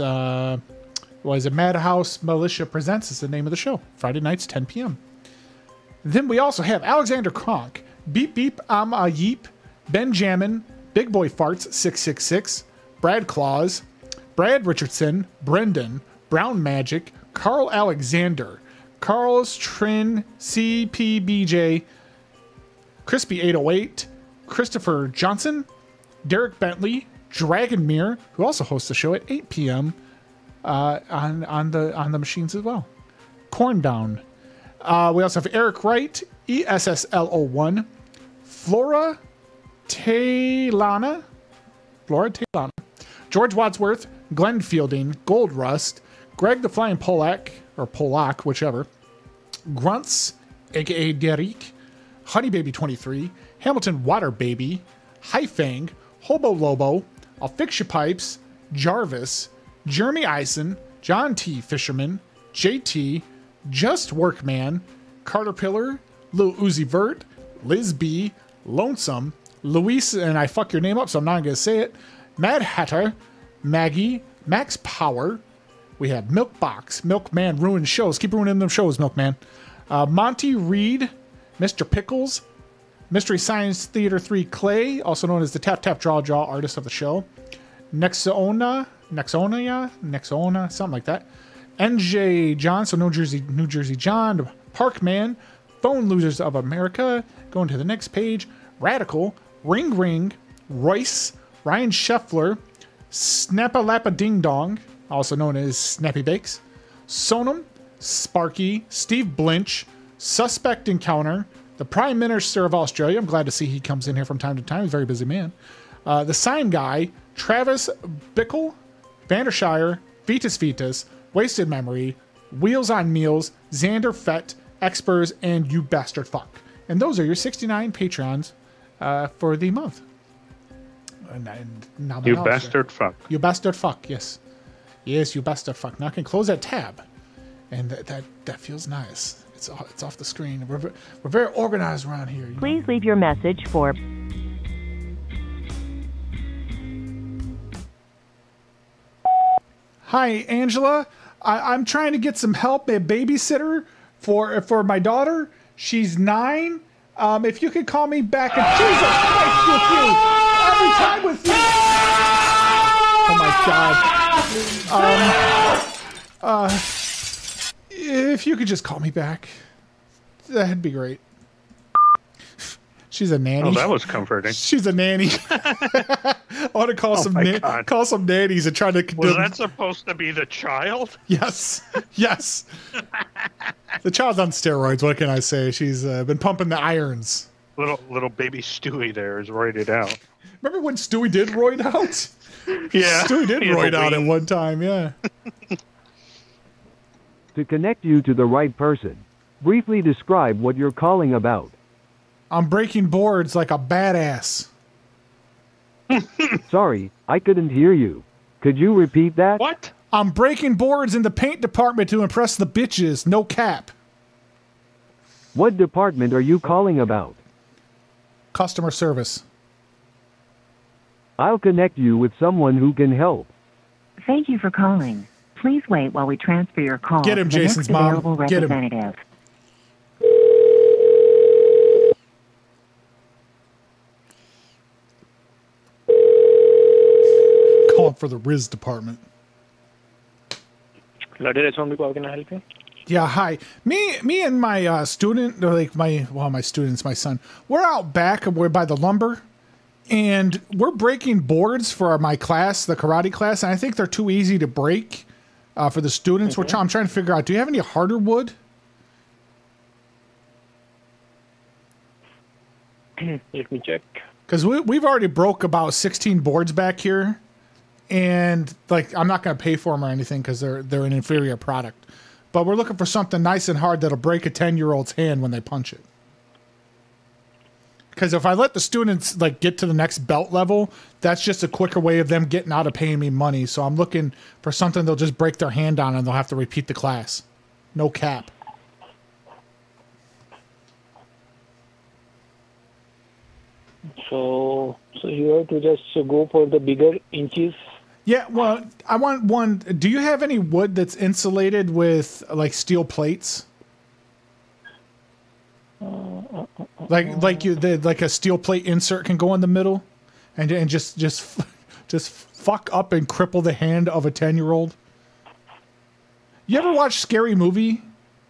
S2: Madhouse Militia Presents is the name of the show. Friday nights, 10 p.m. Then we also have Alexander Kronk, Beep Beep, I'm a Yeep, Benjamin, Big Boy Farts 666, Brad Claus, Brad Richardson, Brendan, Brown Magic, Carl Alexander, Carl's Trin, CPBJ, Crispy 808, Christopher Johnson, Derek Bentley, Dragonmere, who also hosts the show at 8 p.m. On the machines as well. Corndown. We also have Eric Wright, ESSLO1, Flora Taylana, George Wadsworth, Glenn Fielding, Gold Rust, Greg the Flying Polak, or Polak, whichever, Grunts, aka Derek, Honey Baby 23, Hamilton Water Baby, Haifang, Hobo Lobo, I'll Fix Your Pipes, Jarvis, Jeremy Eisen, John T. Fisherman, JT, Just Workman, Carter Pillar, Lil Uzi Vert, Liz B, Lonesome, Luis, and I fuck your name up, so I'm not going to say it, Mad Hatter, Maggie, Max Power. We have Milkbox, Milkman ruins shows. Keep ruining them shows, Milkman. Monty Reed, Mr. Pickles, Mystery Science Theater 3 Clay, also known as the Tap Tap Draw Draw artist of the show. Nexona, something like that. NJ John, so New Jersey John, Parkman, Phone Losers of America, going to the next page, Radical, Ring Ring, Royce, Ryan Scheffler, Snappa Lappa Ding Dong, also known as Snappy Bakes, Sonam, Sparky, Steve Blinch, Suspect Encounter, the Prime Minister of Australia. I'm glad to see he comes in here from time to time. He's a very busy man. The Sign Guy, Travis Bickle, Vandershire, Fetus, Wasted Memory, Wheels on Meals, Xander Fett, Expers, and You Bastard Fuck. And those are your 69 patrons for the month.
S5: You bastard fuck.
S2: You bastard fuck, yes. Yes, you bastard fuck. Now I can close that tab. And that feels nice. It's off the screen. We're very organized around here.
S20: Please leave your message for...
S2: Hi, Angela. I'm trying to get some help, a babysitter for my daughter. She's 9. If you could call me back. Jesus Christ, with you! Every time with you! Oh my God. If you could just call me back, that'd be great. She's a nanny.
S5: Oh, that was comforting.
S2: She's a nanny. I want to call some nannies and try to.
S5: Was that supposed to be the child?
S2: Yes, yes. The child's on steroids. What can I say? She's been pumping the irons.
S5: Little baby Stewie there is roided out.
S2: Remember when Stewie did roid out?
S5: Yeah,
S2: Stewie did roid out at one time. Yeah.
S21: To connect you to the right person, briefly describe what you're calling about.
S2: I'm breaking boards like a badass.
S21: Sorry, I couldn't hear you. Could you repeat that?
S5: What?
S2: I'm breaking boards in the paint department to impress the bitches. No cap.
S21: What department are you calling about?
S2: Customer service.
S21: I'll connect you with someone who can help.
S20: Thank you for calling. Please wait while we transfer your call
S2: Get him,
S20: to the
S2: Jason's
S20: next
S2: mom.
S20: available
S2: Get him.
S20: representative.
S2: Calling for the Riz department.
S22: How can I help you?
S2: Yeah, hi. Me and my student, or like my students, my son, we're out back and we're by the lumber, and we're breaking boards for my class, the karate class, and I think they're too easy to break for the students. I'm trying to figure out, do you have any harder wood?
S22: Let me check.
S2: Because we've already broke about 16 boards back here, and like I'm not going to pay for them or anything because they're an inferior product. But we're looking for something nice and hard that'll break a 10-year-old's hand when they punch it. Because if I let the students like get to the next belt level, that's just a quicker way of them getting out of paying me money. So I'm looking for something they'll just break their hand on and they'll have to repeat the class. No cap.
S22: So you have to just go for the bigger inches.
S2: Yeah, well, I want one. Do you have any wood that's insulated with like steel plates? Like a steel plate insert can go in the middle, and just fuck up and cripple the hand of a 10-year-old. You ever watch Scary Movie?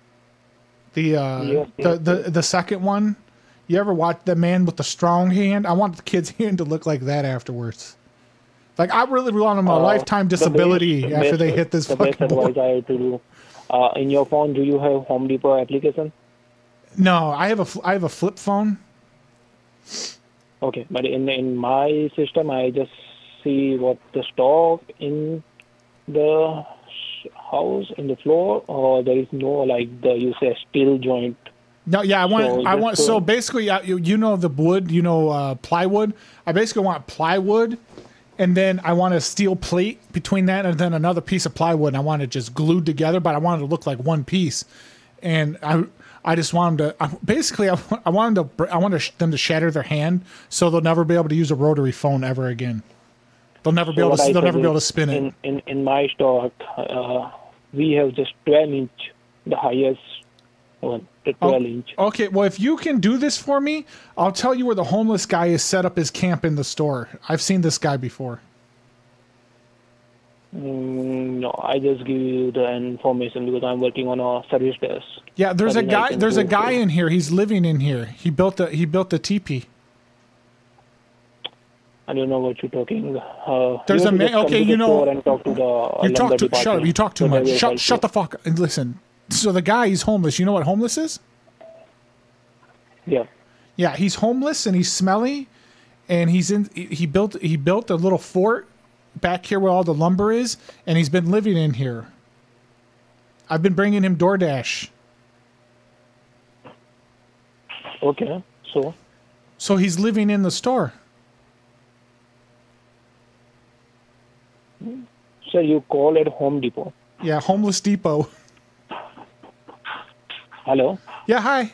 S2: The second one. You ever watch The Man with the Strong Hand? I want the kid's hand to look like that afterwards. Like, I really want them a lifetime disability after they hit this fucking
S22: best
S2: board.
S22: advice I have to do. In your phone, do you have Home Depot application?
S2: No, I have a flip phone.
S22: Okay, but in my system, I just see what the stock in the house, in the floor, or there is no, like, you say steel joint.
S2: No, yeah, so basically, you know the wood, plywood. I basically want plywood, and then I want a steel plate between that and then another piece of plywood, and I want it just glued together, but I want it to look like one piece. And I just want them to, I want them to shatter their hand so they'll never be able to use a rotary phone ever again. They'll never be able to spin it.
S22: In my stock, we have just 12-inch, the highest one, the 12-inch.
S2: Okay, well, if you can do this for me, I'll tell you where the homeless guy has set up his camp in the store. I've seen this guy before.
S22: No, I just give you the information because I'm working on a service desk.
S2: Yeah, there's a guy in here. He's living in here. He built a teepee.
S22: I don't know what you're talking.
S2: There's a man. Okay,
S22: and talk to the
S2: shut up. You talk too much. Shut the fuck up and listen. So the guy, he's homeless. You know what homeless is?
S22: Yeah.
S2: Yeah, he's homeless and he's smelly, and he built a little fort back here where all the lumber is, and he's been living in here. I've been bringing him DoorDash.
S22: Okay, so?
S2: So he's living in the store.
S22: So you call at Home Depot?
S2: Yeah, Homeless Depot.
S22: Hello?
S2: Yeah, hi.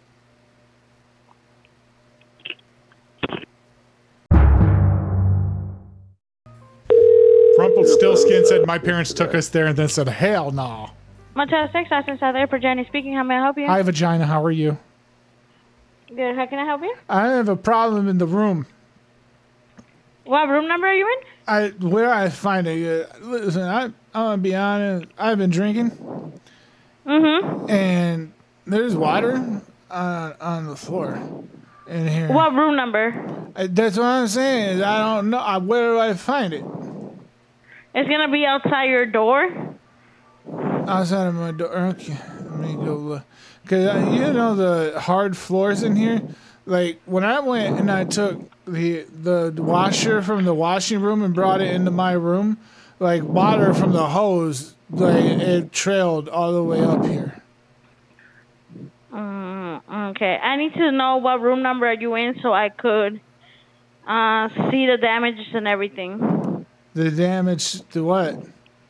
S2: Rumpelstiltskin said my parents took us there and then said, hell no.
S23: Motel 6, Austin South Airport, Jenny speaking. How may I help you?
S2: Hi, Vagina. How are you?
S23: Good. How can I help you?
S2: I have a problem in the room.
S23: What room number are you in?
S2: Where I find it. Listen, I'm going to be honest. I've been drinking.
S23: Mm-hmm.
S2: And there's water on the floor in here.
S23: What room number?
S2: That's what I'm saying. Is I don't know. Where do I find it?
S23: It's going to be outside your door.
S2: Outside of my door. Okay, let me go look. Because you know the hard floors in here? Like, when I went and I took the washer from the washing room and brought it into my room, like, water from the hose, like, it trailed all the way up here.
S23: Okay, I need to know what room number are you in so I could see the damages and everything.
S2: The damage to what?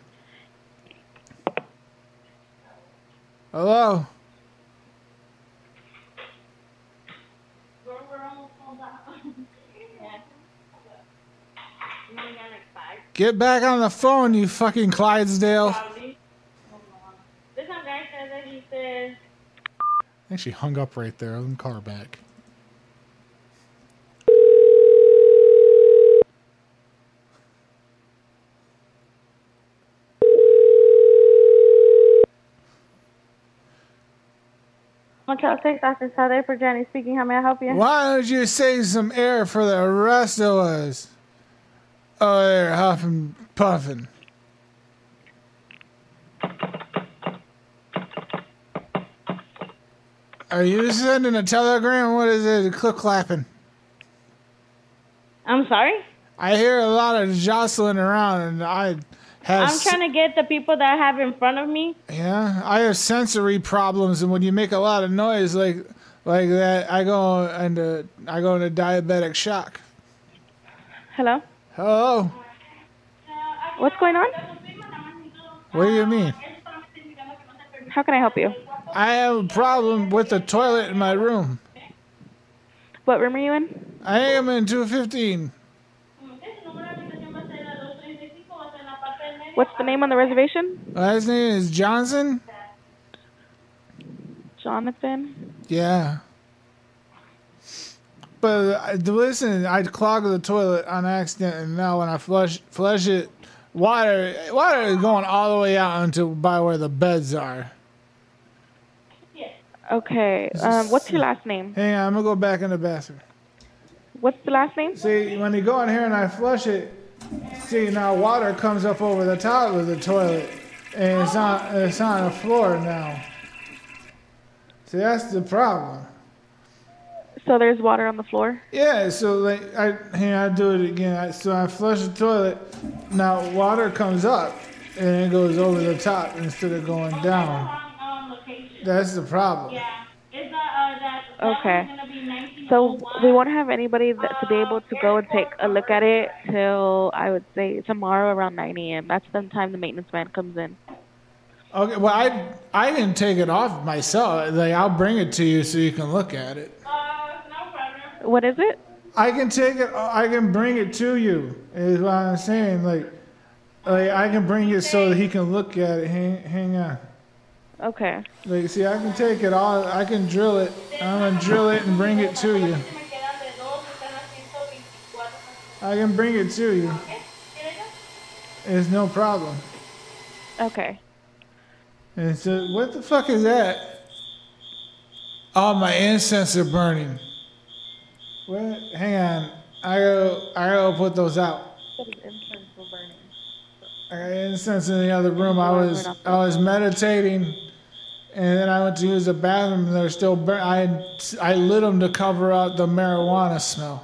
S2: Hello? Get back on the phone, you fucking Clydesdale.
S23: This one guy says that he says...
S2: I think she hung up right there. Let me call her back.
S23: Motel 6, Dr. Sade for Jenny speaking. How may I help you?
S2: Why don't you save some air for the rest of us? Oh, they're huffing, puffing. Are you sending a telegram? What is it? Clip clapping.
S23: I'm sorry?
S2: I hear a lot of jostling around, and I have.
S23: I'm trying to get the people that I have in front of me.
S2: Yeah, I have sensory problems, and when you make a lot of noise like that, I go into diabetic shock.
S23: Hello?
S2: Hello.
S23: What's going on?
S2: What do you mean?
S23: How can I help you?
S2: I have a problem with the toilet in my room.
S23: What room are you in?
S2: I am in 215.
S23: What's the name on the reservation?
S2: Last name is Johnson.
S23: Jonathan?
S2: Yeah. But listen, I clogged the toilet on accident, and now when I flush it, water is going all the way out until by where the beds are.
S23: Okay. What's your last name?
S2: Hang on, I'm gonna go back in the bathroom.
S23: What's the last name?
S2: See, when you go in here and I flush it, see now water comes up over the top of the toilet, and it's on the floor now. See, that's the problem.
S23: So there's water on the floor?
S2: Yeah, so like I do it again. So I flush the toilet. Now water comes up and it goes over the top instead of going down. That's the problem.
S23: Okay. So we won't have anybody to be able to go and take a look at it till I would say tomorrow around 9 a.m. That's the time the maintenance man comes in.
S2: Okay, well I can take it off myself. Like I'll bring it to you so you can look at it.
S23: What is it?
S2: I can take it. I can bring it to you. Is what I'm saying. Like I can bring it so that he can look at it. Hang on.
S23: Okay.
S2: Like, see, I can take it all. I can drill it. I'm gonna drill it and bring it to you. I can bring it to you. It's no problem.
S23: Okay.
S2: And so, what the fuck is that? Oh, my incense are burning. What? Hang on. I gotta put those out. I got incense in the other room. I was meditating, and then I went to use the bathroom, and they're still burning. I lit them to cover up the marijuana smell.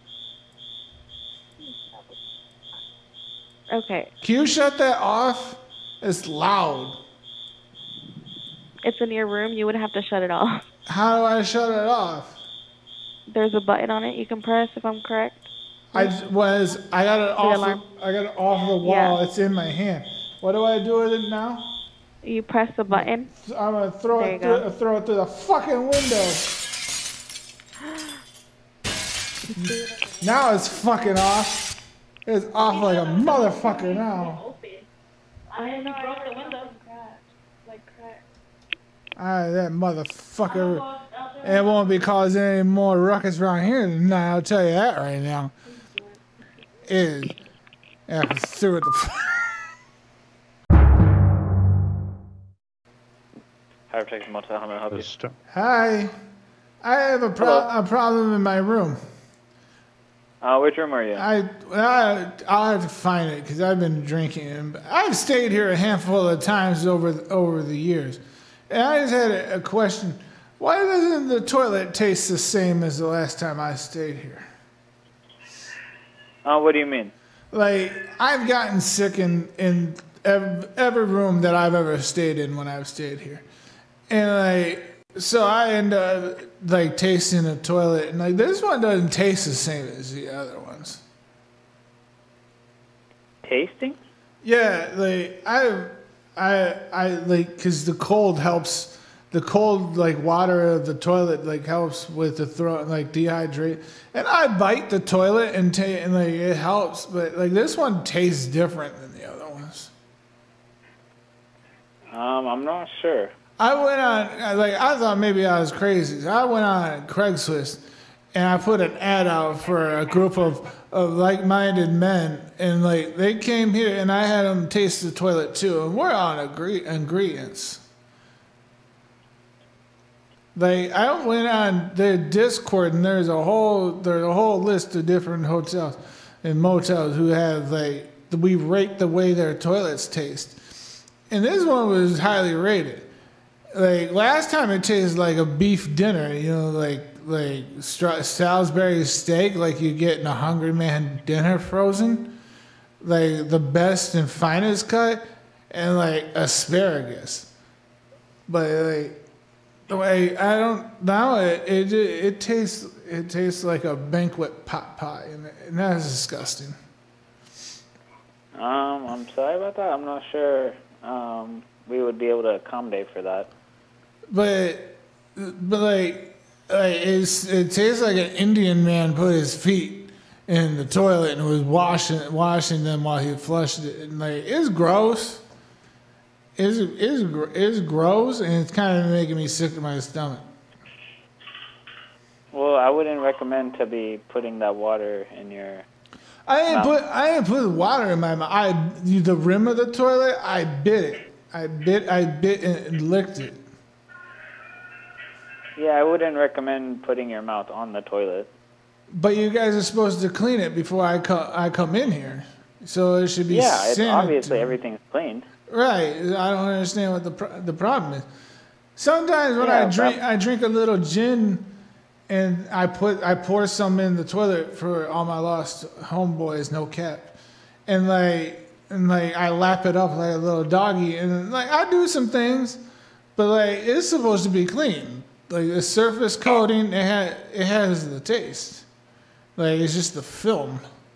S23: Okay.
S2: Can you shut that off? It's loud.
S23: It's in your room. You would have to shut it off.
S2: How do I shut it off?
S23: There's a button on it you can press, if I'm correct.
S2: I got it off the wall.
S23: Yeah.
S2: It's in my hand. What do I do with it now?
S23: You press the button.
S2: I'm gonna throw it through the fucking window. Now it's fucking off. It's off like a motherfucker now.
S23: I know. I broke the window. Like crack.
S2: Alright, that motherfucker. It won't be causing any more ruckus around here tonight. I'll tell you that right now. Is through it the.
S1: Higher Protection Motel, how may I help you?
S2: Hi, I have a problem in my room.
S1: Which room are you in?
S2: I'll have to find it because I've been drinking. I've stayed here a handful of times over the years, and I just had a question. Why doesn't the toilet taste the same as the last time I stayed here?
S1: What do you mean?
S2: Like, I've gotten sick in every room that I've ever stayed in when I've stayed here. And, like, So I end up like tasting the toilet, and like this one doesn't taste the same as the other ones.
S1: Tasting?
S2: Yeah, like I like because the cold helps. The cold like water of the toilet like helps with the throat, like dehydrate. And I bite the toilet and like it helps, but like this one tastes different than the other ones.
S1: I'm not sure.
S2: I went on, like, I thought maybe I was crazy. So I went on Craigslist and I put an ad out for a group of like-minded men. And, like, they came here and I had them taste the toilet too. And we're on ingredients. Like, I went on their Discord and there's a whole list of different hotels and motels who have, like, we rate the way their toilets taste. And this one was highly rated. Like last time it tasted like a beef dinner, you know, like Salisbury steak, like you get in a Hungry Man dinner frozen, like the best and finest cut, and like asparagus. But like the way I don't now it tastes like a banquet pot pie, and that's disgusting.
S1: I'm sorry about that. I'm not sure we would be able to accommodate for that.
S2: But like it tastes like an Indian man put his feet in the toilet and was washing them while he flushed it. And like it's gross. It's gross, and it's kind of making me sick to my stomach.
S1: Well, I wouldn't recommend to be putting that water in your.
S2: I didn't put water in my mouth. The rim of the toilet, I bit it. I bit and licked it.
S1: Yeah, I wouldn't recommend putting your mouth on the toilet.
S2: But you guys are supposed to clean it before I come in here, so it should be.
S1: Yeah, obviously everything's cleaned.
S2: Right. I don't understand what the problem is. Sometimes when I drink a little gin, and I pour some in the toilet for all my lost homeboys, no cap, and I lap it up like a little doggy, and like I do some things, but like it's supposed to be clean. Like the surface coating, it has the taste. Like it's just the film.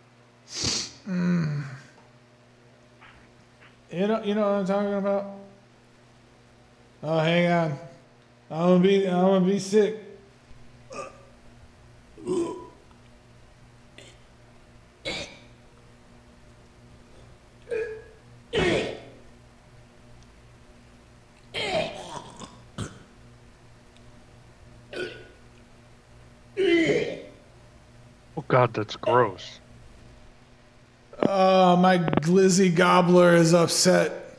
S2: You know what I'm talking about? Oh, hang on. I'm gonna be sick.
S5: Oh God, that's gross.
S2: My glizzy gobbler is upset.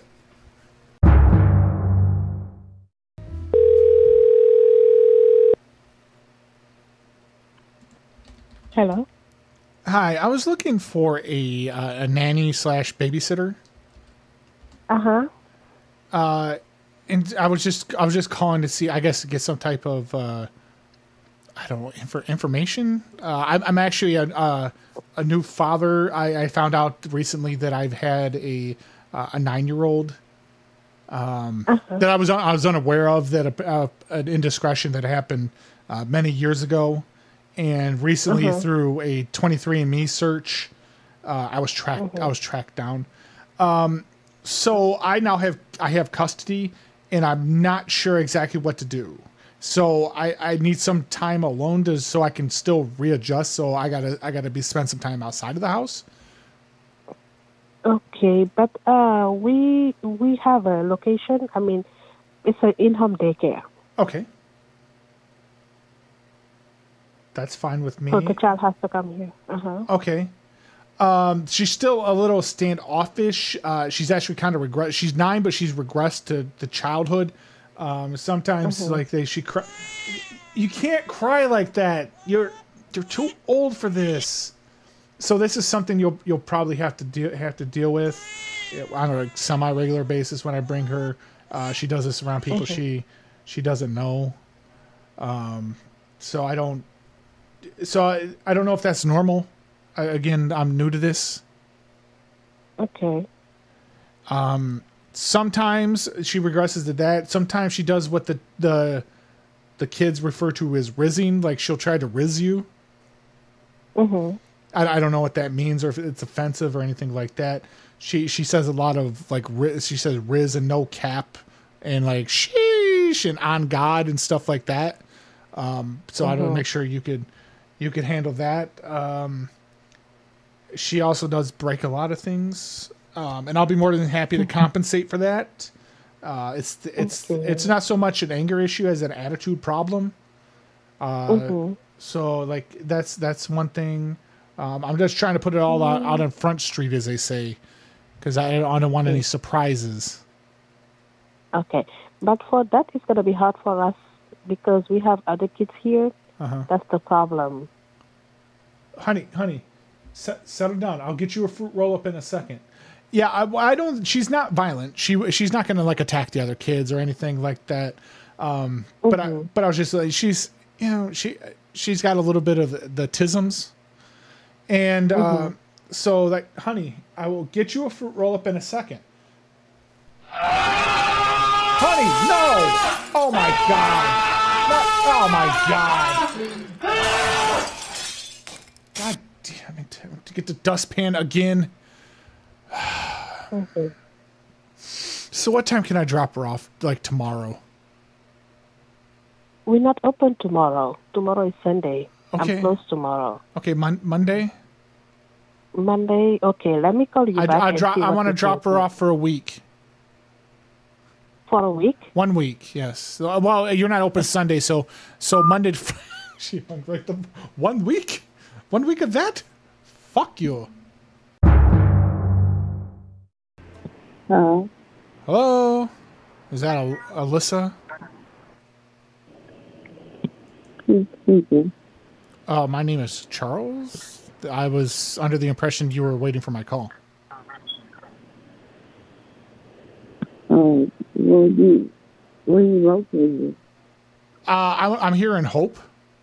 S23: Hello.
S2: Hi, I was looking for a nanny / babysitter. And I was just calling to see, I guess, to get some type of I don't know, information. I'm actually a new father. I found out recently that I've had a 9-year-old that I was unaware of, that an indiscretion that happened many years ago, and recently through a 23andMe search, I was tracked down. So I now have custody, and I'm not sure exactly what to do. So I need some time alone so I can still readjust. So I gotta spend some time outside of the house.
S23: Okay, but we have a location. I mean, it's an in-home daycare.
S2: Okay, that's fine with me.
S23: So the child has to come here.
S2: Okay. She's still a little standoffish. She's actually kind of regress. She's 9, but she's regressed to childhood. Sometimes like she cry. You can't cry like that. You're too old for this. So this is something you'll probably have to deal with on a semi-regular basis when I bring her. She does this around people she doesn't know. So I don't know if that's normal. Again, I'm new to this.
S23: Okay.
S2: Sometimes she regresses to that. Sometimes she does what the the kids refer to as rizzing, like she'll try to rizz you.
S23: Mm-hmm.
S2: I don't know what that means or if it's offensive or anything like that. She says a lot of like she says riz and no cap and like sheesh and on God and stuff like that. So I don't make sure you could handle that. She also does break a lot of things, and I'll be more than happy to compensate for that. It's not so much an anger issue as an attitude problem. So like that's one thing. I'm just trying to put it all out on Front Street, as they say, because I don't want any surprises.
S23: Okay, but for that, it's gonna be hard for us because we have other kids here. That's the problem.
S2: Honey, settle down. I'll get you a fruit roll up in a second. Yeah, I don't. She's not violent. She's not going to like attack the other kids or anything like that. But I was just like, she's got a little bit of the tisms, and so like, honey, I will get you a fruit roll up in a second. Honey, no! Oh my God! Oh my God! God damn it! To get the dustpan again. So what time can I drop her off? Like tomorrow?
S23: We're not open tomorrow. Tomorrow is Sunday.
S2: Okay.
S23: I'm closed tomorrow.
S2: Okay, Monday?
S23: Monday? Okay, let me call you back.
S2: I want to drop her off for a week.
S23: For a week?
S2: 1 week, yes. Well, you're not open Sunday, so Monday to Friday. 1 week? 1 week of that? Fuck you.
S23: Hello?
S2: Hello? Is that Alyssa?
S23: Who's speaking?
S2: My name is Charles. I was under the impression you were waiting for my call.
S23: Where you located?
S2: I'm here in Hope.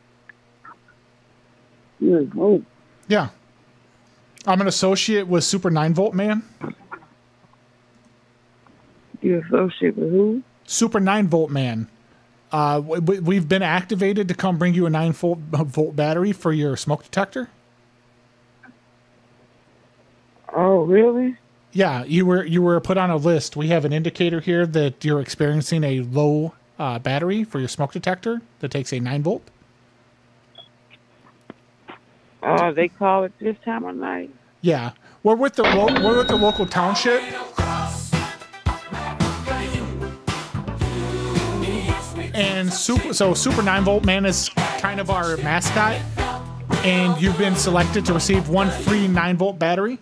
S23: You're in Hope?
S2: Yeah. I'm an associate with Super 9-Volt Man.
S23: You're associate with who?
S2: Super 9-Volt Man. We've been activated to come bring you a 9-volt battery for your smoke detector.
S23: Oh, really?
S2: Yeah, you were put on a list. We have an indicator here that you're experiencing a low battery for your smoke detector that takes a 9-volt.
S23: Oh, they call it this time of night?
S2: Yeah, we're with the local township. And Super 9-Volt Man is kind of our mascot, and you've been selected to receive one free 9-volt battery.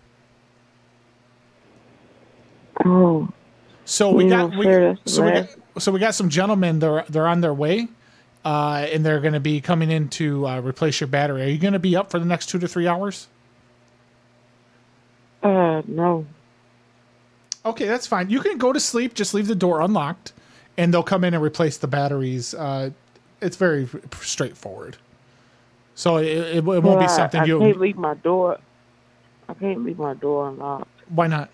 S23: Oh.
S2: So we got some gentlemen. They're on their way, and they're going to be coming in to replace your battery. Are you going to be up for the next 2 to 3 hours?
S23: No.
S2: Okay, that's fine. You can go to sleep. Just leave the door unlocked, and they'll come in and replace the batteries. It's very straightforward. So it won't be something
S23: I can't leave my door. I can't leave my door unlocked.
S2: Why not?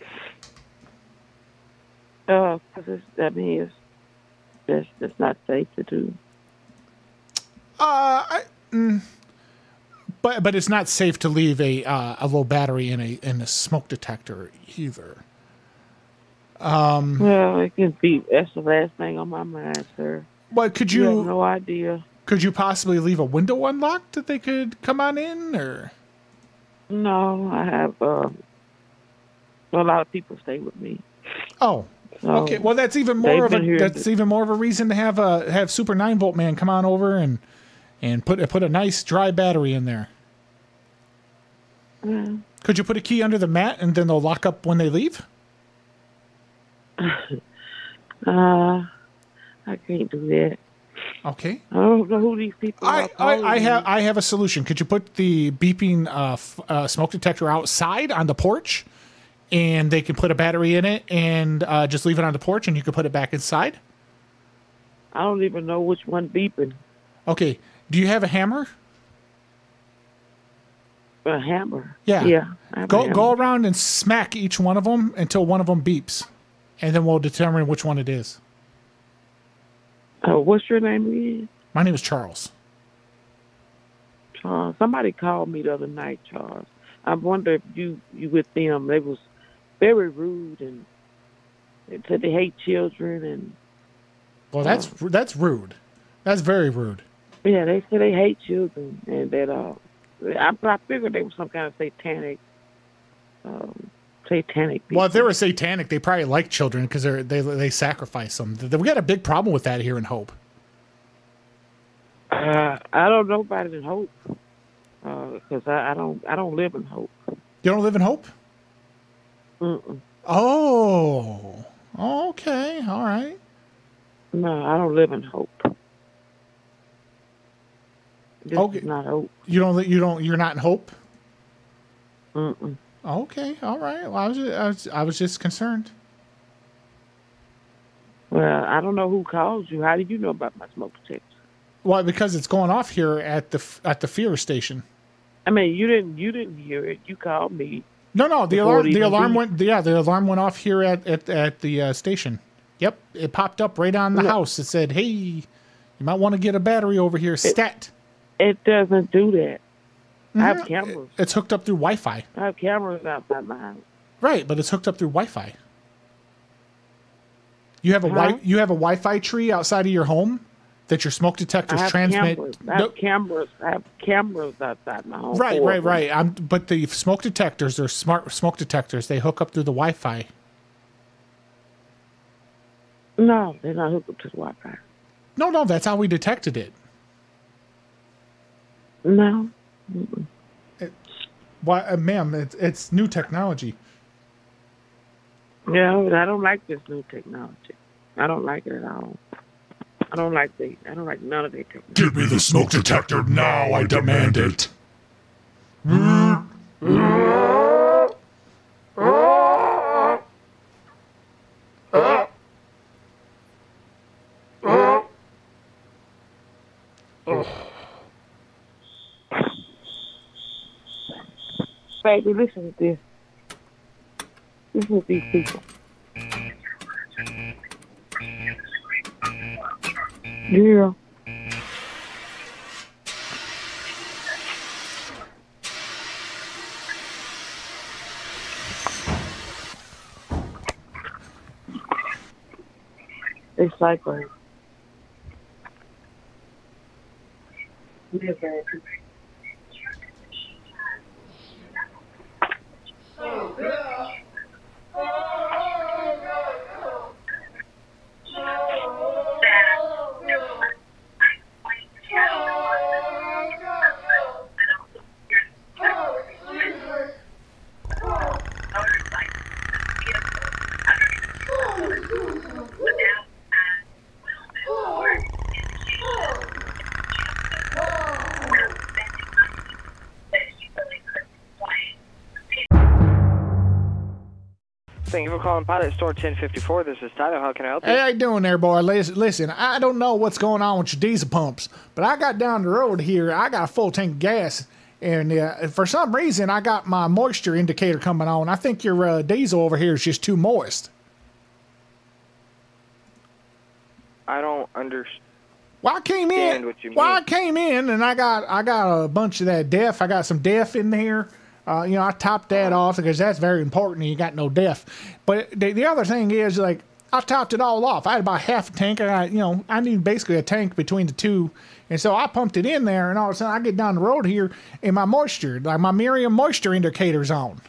S23: Because that's not safe to do.
S2: But it's not safe to leave a low battery in a smoke detector either.
S23: Well, it can be. That's the last thing on my mind, sir.
S2: What could
S23: You
S2: you?
S23: have no idea.
S2: Could you possibly leave a window unlocked that they could come on in, or?
S23: No, I have. A lot of people stay with me.
S2: Oh.
S23: So
S2: okay, well that's even more of a reason to have Super 9-Volt Man come on over and put a nice dry battery in there.
S23: Yeah.
S2: Could you put a key under the mat and then they'll lock up when they leave?
S23: I can't do that.
S2: Okay.
S23: I don't know who these people are.
S2: I have a solution. Could you put the beeping smoke detector outside on the porch? And they can put a battery in it and just leave it on the porch, and you can put it back inside.
S23: I don't even know which one beeping.
S2: Okay. Do you have a hammer?
S23: A hammer?
S2: Yeah.
S23: Yeah.
S2: Go around and smack each one of them until one of them beeps, and then we'll determine which one it is.
S4: What's your name again?
S2: My name is Charles.
S4: Charles. Somebody called me the other night, Charles. I wonder if you with them. They was very rude and they said they hate children and.
S2: Well, that's rude. That's very rude.
S4: Yeah, they said they hate children and that. I figured they were some kind of satanic. Satanic people.
S2: Well, if they were satanic, they probably like children because they sacrifice them. We got a big problem with that here in Hope.
S4: I don't know about it in Hope because I don't live in Hope.
S2: You don't live in Hope?
S4: Mm-mm.
S2: Oh, okay, all right.
S4: No, I don't live in Hope. This
S2: okay,
S4: is not Hope.
S2: You're not in Hope.
S4: Mm-mm.
S2: Okay, all right. Well, I was just concerned.
S4: Well, I don't know who called you. How did you know about my smoke detector?
S2: Well, because it's going off here at the Fear station.
S4: I mean, you didn't hear it. You called me.
S2: No, the alarm went off here at the station. Yep, it popped up right on the house. It said, "Hey, you might want to get a battery over here." Stat.
S4: It doesn't do that. I have cameras.
S2: It's hooked up through Wi-Fi.
S4: I have cameras outside my house.
S2: Right, but it's hooked up through Wi-Fi. You have a Wi-Fi tree outside of your home that your smoke detectors transmit.
S4: I have cameras outside my home.
S2: Right. But the smoke detectors are smart smoke detectors. They hook up through the Wi-Fi.
S4: No, they're not hooked up to the Wi-Fi.
S2: No, that's how we detected it.
S4: No.
S2: Ma'am, it's new technology.
S4: Yeah, I don't like this new technology. I don't like it at all. I don't like none of the technology.
S6: Give me the smoke detector now, I demand it.
S4: Baby, listen to this. Listen to these people. Yeah. It's like a... Yeah, baby.
S8: Thank you for calling Pilot Store 1054. This is Tyler. How can I help you?
S2: Hey, how you doing there, boy? Listen, I don't know what's going on with your diesel pumps, but I got down the road here. I got a full tank of gas, and for some reason, I got my moisture indicator coming on. I think your diesel over here is just too moist.
S8: I don't understand.
S2: Well, I came in.
S8: What you mean.
S2: Well, I came in and I got a bunch of that DEF. I got some DEF in there. I topped that off because that's very important. You got no DEF. But the other thing is, like, I topped it all off. I had about half a tank. I need basically a tank between the two. And so I pumped it in there, and all of a sudden I get down the road here, and my moisture, like my Miriam moisture indicator's on.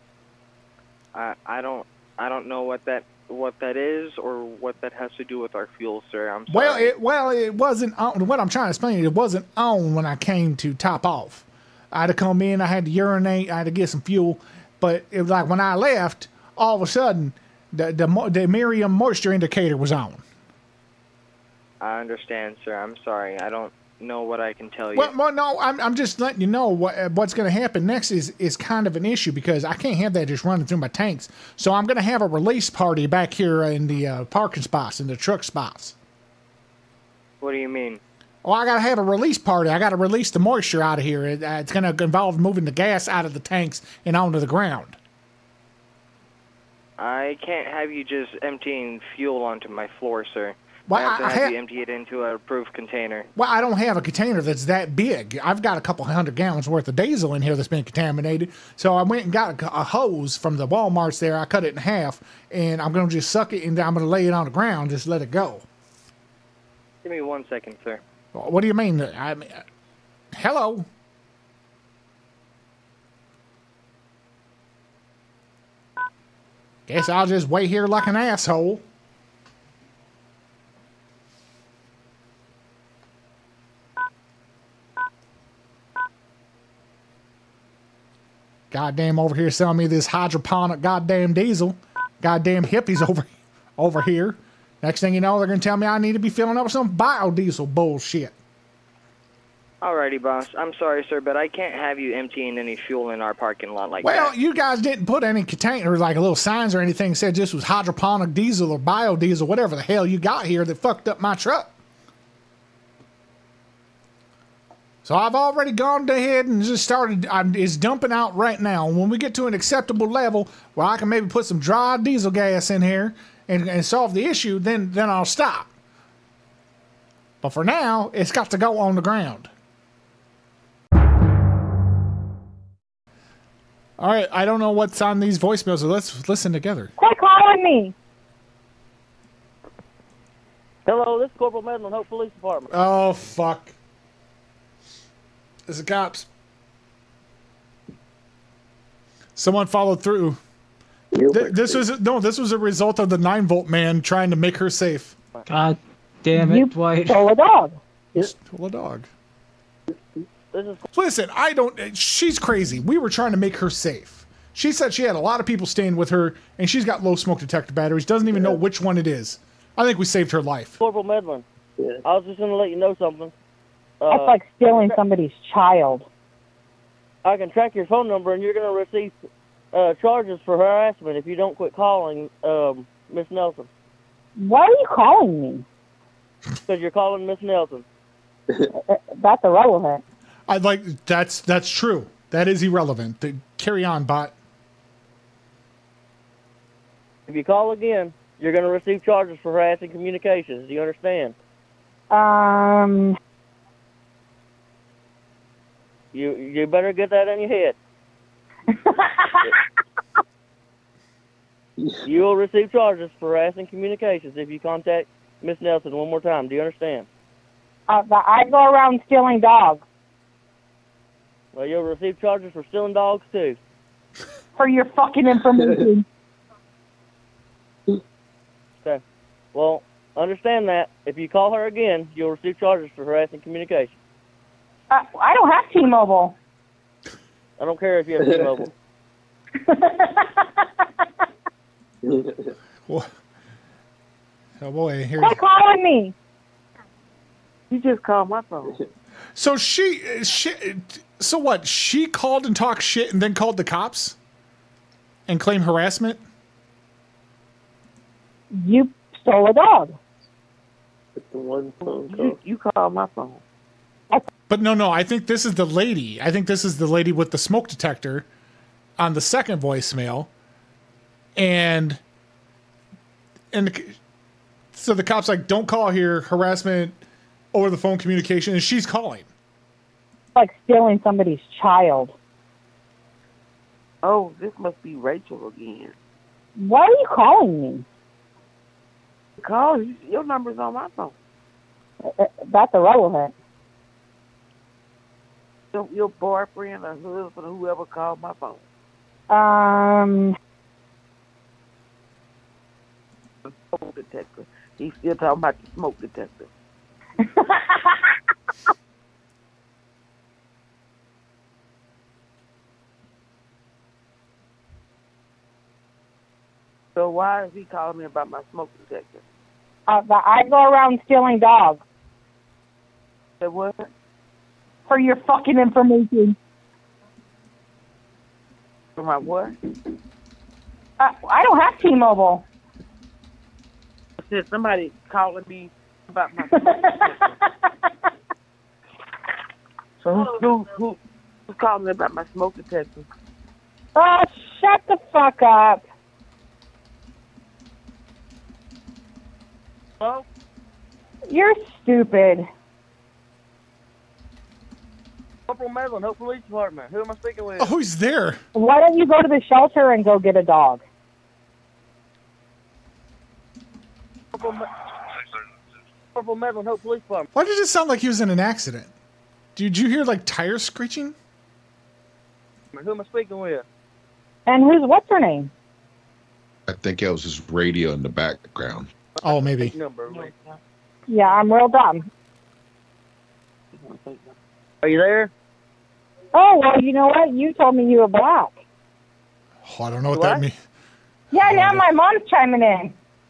S8: I don't know what that is or what that has to do with our fuel, sir. I'm sorry.
S2: Well, it wasn't on. What I'm trying to explain, it wasn't on when I came to top off. I had to come in, I had to urinate, I had to get some fuel, but it was like when I left, all of a sudden, the Miriam moisture indicator was on.
S8: I understand, sir. I'm sorry. I don't know what I can tell you.
S2: Well, no, I'm just letting you know what's going to happen next is kind of an issue because I can't have that just running through my tanks. So I'm going to have a release party back here in the parking spots, in the truck spots.
S8: What do you mean?
S2: Well, I got to have a release party. I got to release the moisture out of here. It's going to involve moving the gas out of the tanks and onto the ground.
S8: I can't have you just emptying fuel onto my floor, sir. I have to have you empty it into a approved container.
S2: Well, I don't have a container that's that big. I've got a couple 100 gallons worth of diesel in here that's been contaminated. So I went and got a hose from the Walmarts there. I cut it in half, and I'm going to just suck it, and I'm going to lay it on the ground, just let it go.
S8: Give me 1 second, sir.
S2: What do you mean? Hello? Guess I'll just wait here like an asshole. Goddamn over here selling me this hydroponic goddamn diesel. Goddamn hippies over here. Next thing you know, they're going to tell me I need to be filling up with some biodiesel bullshit.
S8: Alrighty, boss. I'm sorry, sir, but I can't have you emptying any fuel in our parking lot like that.
S2: Well, you guys didn't put any containers, like little signs or anything that said this was hydroponic diesel or biodiesel, whatever the hell you got here that fucked up my truck. So I've already gone ahead and just started, it's dumping out right now. When we get to an acceptable level where I can maybe put some dry diesel gas in here and solve the issue, then I'll stop. But for now, it's got to go on the ground. All right, I don't know what's on these voicemails, so let's listen together.
S3: Quit calling me.
S9: Hello, this is Corporal Medlin, Hope Police Department.
S2: Oh, fuck. It's the cops. Someone followed through. This was a result of the 9-volt man trying to make her safe.
S19: God damn it, Dwight.
S3: Stole a dog.
S2: Stole a dog. Listen, she's crazy. We were trying to make her safe. She said she had a lot of people staying with her, and she's got low smoke detector batteries. Doesn't even know which one it is. I think we saved her life.
S9: Corporal Medlin, I was just going to let you know something.
S3: That's like stealing somebody's child.
S9: I can track your phone number, and you're going to receive charges for harassment if you don't quit calling Miss Nelson.
S3: Why are you calling me?
S9: Because you're calling Miss Nelson.
S3: That's irrelevant.
S2: That's true. That is irrelevant. Carry on, bot.
S9: If you call again, you're going to receive charges for harassing communications. Do you understand? You better get that in your head. You will receive charges for harassing communications if you contact Miss Nelson one more time. Do you understand?
S3: I go around stealing dogs.
S9: Well, you'll receive charges for stealing dogs, too.
S3: For your fucking information.
S9: Okay. Well, understand that. If you call her again, you'll receive charges for harassing communication.
S3: I don't have T-Mobile.
S9: I don't care if you have T-Mobile.
S2: Oh, boy.
S3: Quit calling me.
S4: You just called my phone.
S2: So so what? She called and talked shit and then called the cops and claimed harassment?
S3: You stole a dog.
S4: It's the one phone call. You called my phone.
S2: But no, I think this is the lady. I think this is the lady with the smoke detector on the second voicemail. And so the cop's like, don't call here, harassment over the phone communication, and she's calling.
S3: Like stealing somebody's child.
S4: Oh, this must be Rachel again.
S3: Why are you calling me?
S4: Call your number's on my phone.
S3: That's irrelevant.
S4: Your boyfriend or husband or whoever called my phone. Smoke detector. He's still talking about the smoke detector. So why is he calling me about my smoke detector?
S3: I go around stealing dogs.
S4: Say what?
S3: For your fucking information.
S4: For my what?
S3: I don't have T-Mobile.
S4: I said somebody calling me about my smoke detector. So who's calling me about my smoke detector?
S3: Oh, shut the fuck up.
S4: Hello?
S3: You're stupid.
S9: Corporal Medlin, Hope Police Department. Who am I speaking with?
S2: Oh, he's there.
S3: Why don't you go to the shelter and go get a dog?
S9: Corporal Medlin, Hope Police Department.
S2: Why did it sound like he was in an accident? Did you hear like tires screeching?
S9: Who am I speaking with?
S3: And what's her name?
S10: I think it was his radio in the background.
S2: Oh, maybe.
S3: Yeah, I'm real dumb.
S9: Are you there?
S3: Oh, well, you know what? You told me you were black.
S2: Oh, I don't know what that means.
S3: Yeah, now my mom's chiming in.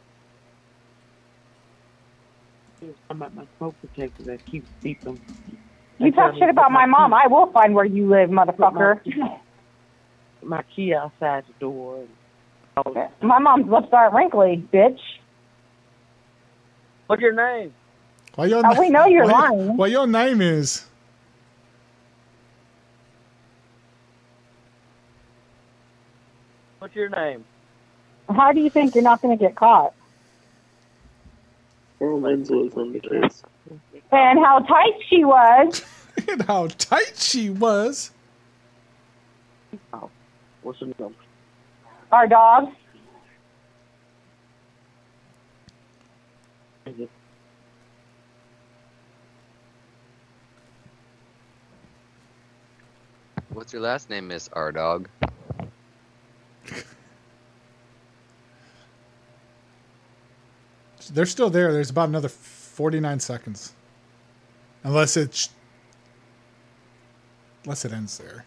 S4: I'm at my smoke detector that keeps beeping.
S3: You talk shit about my mom, I will find where you live, motherfucker.
S4: My key outside the door.
S3: My mom's lips aren't wrinkly, bitch.
S9: What's your name?
S2: Well, your
S3: we know you're
S2: well,
S3: lying.
S2: Well, your name is.
S9: What's your name?
S3: How do you think you're not going to get caught?
S9: Earl Menzel is on the case.
S3: And how tight she was.
S2: And how tight she was.
S9: What's her name?
S3: Our dog.
S12: What's your last name, Miss R Dog?
S2: They're still there. There's about another 49 seconds. Unless it ends there.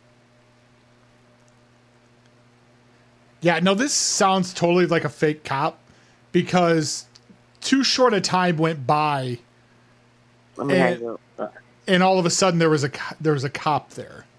S2: Yeah, no, this sounds totally like a fake cop because too short a time went by, and all of a sudden there was a cop there.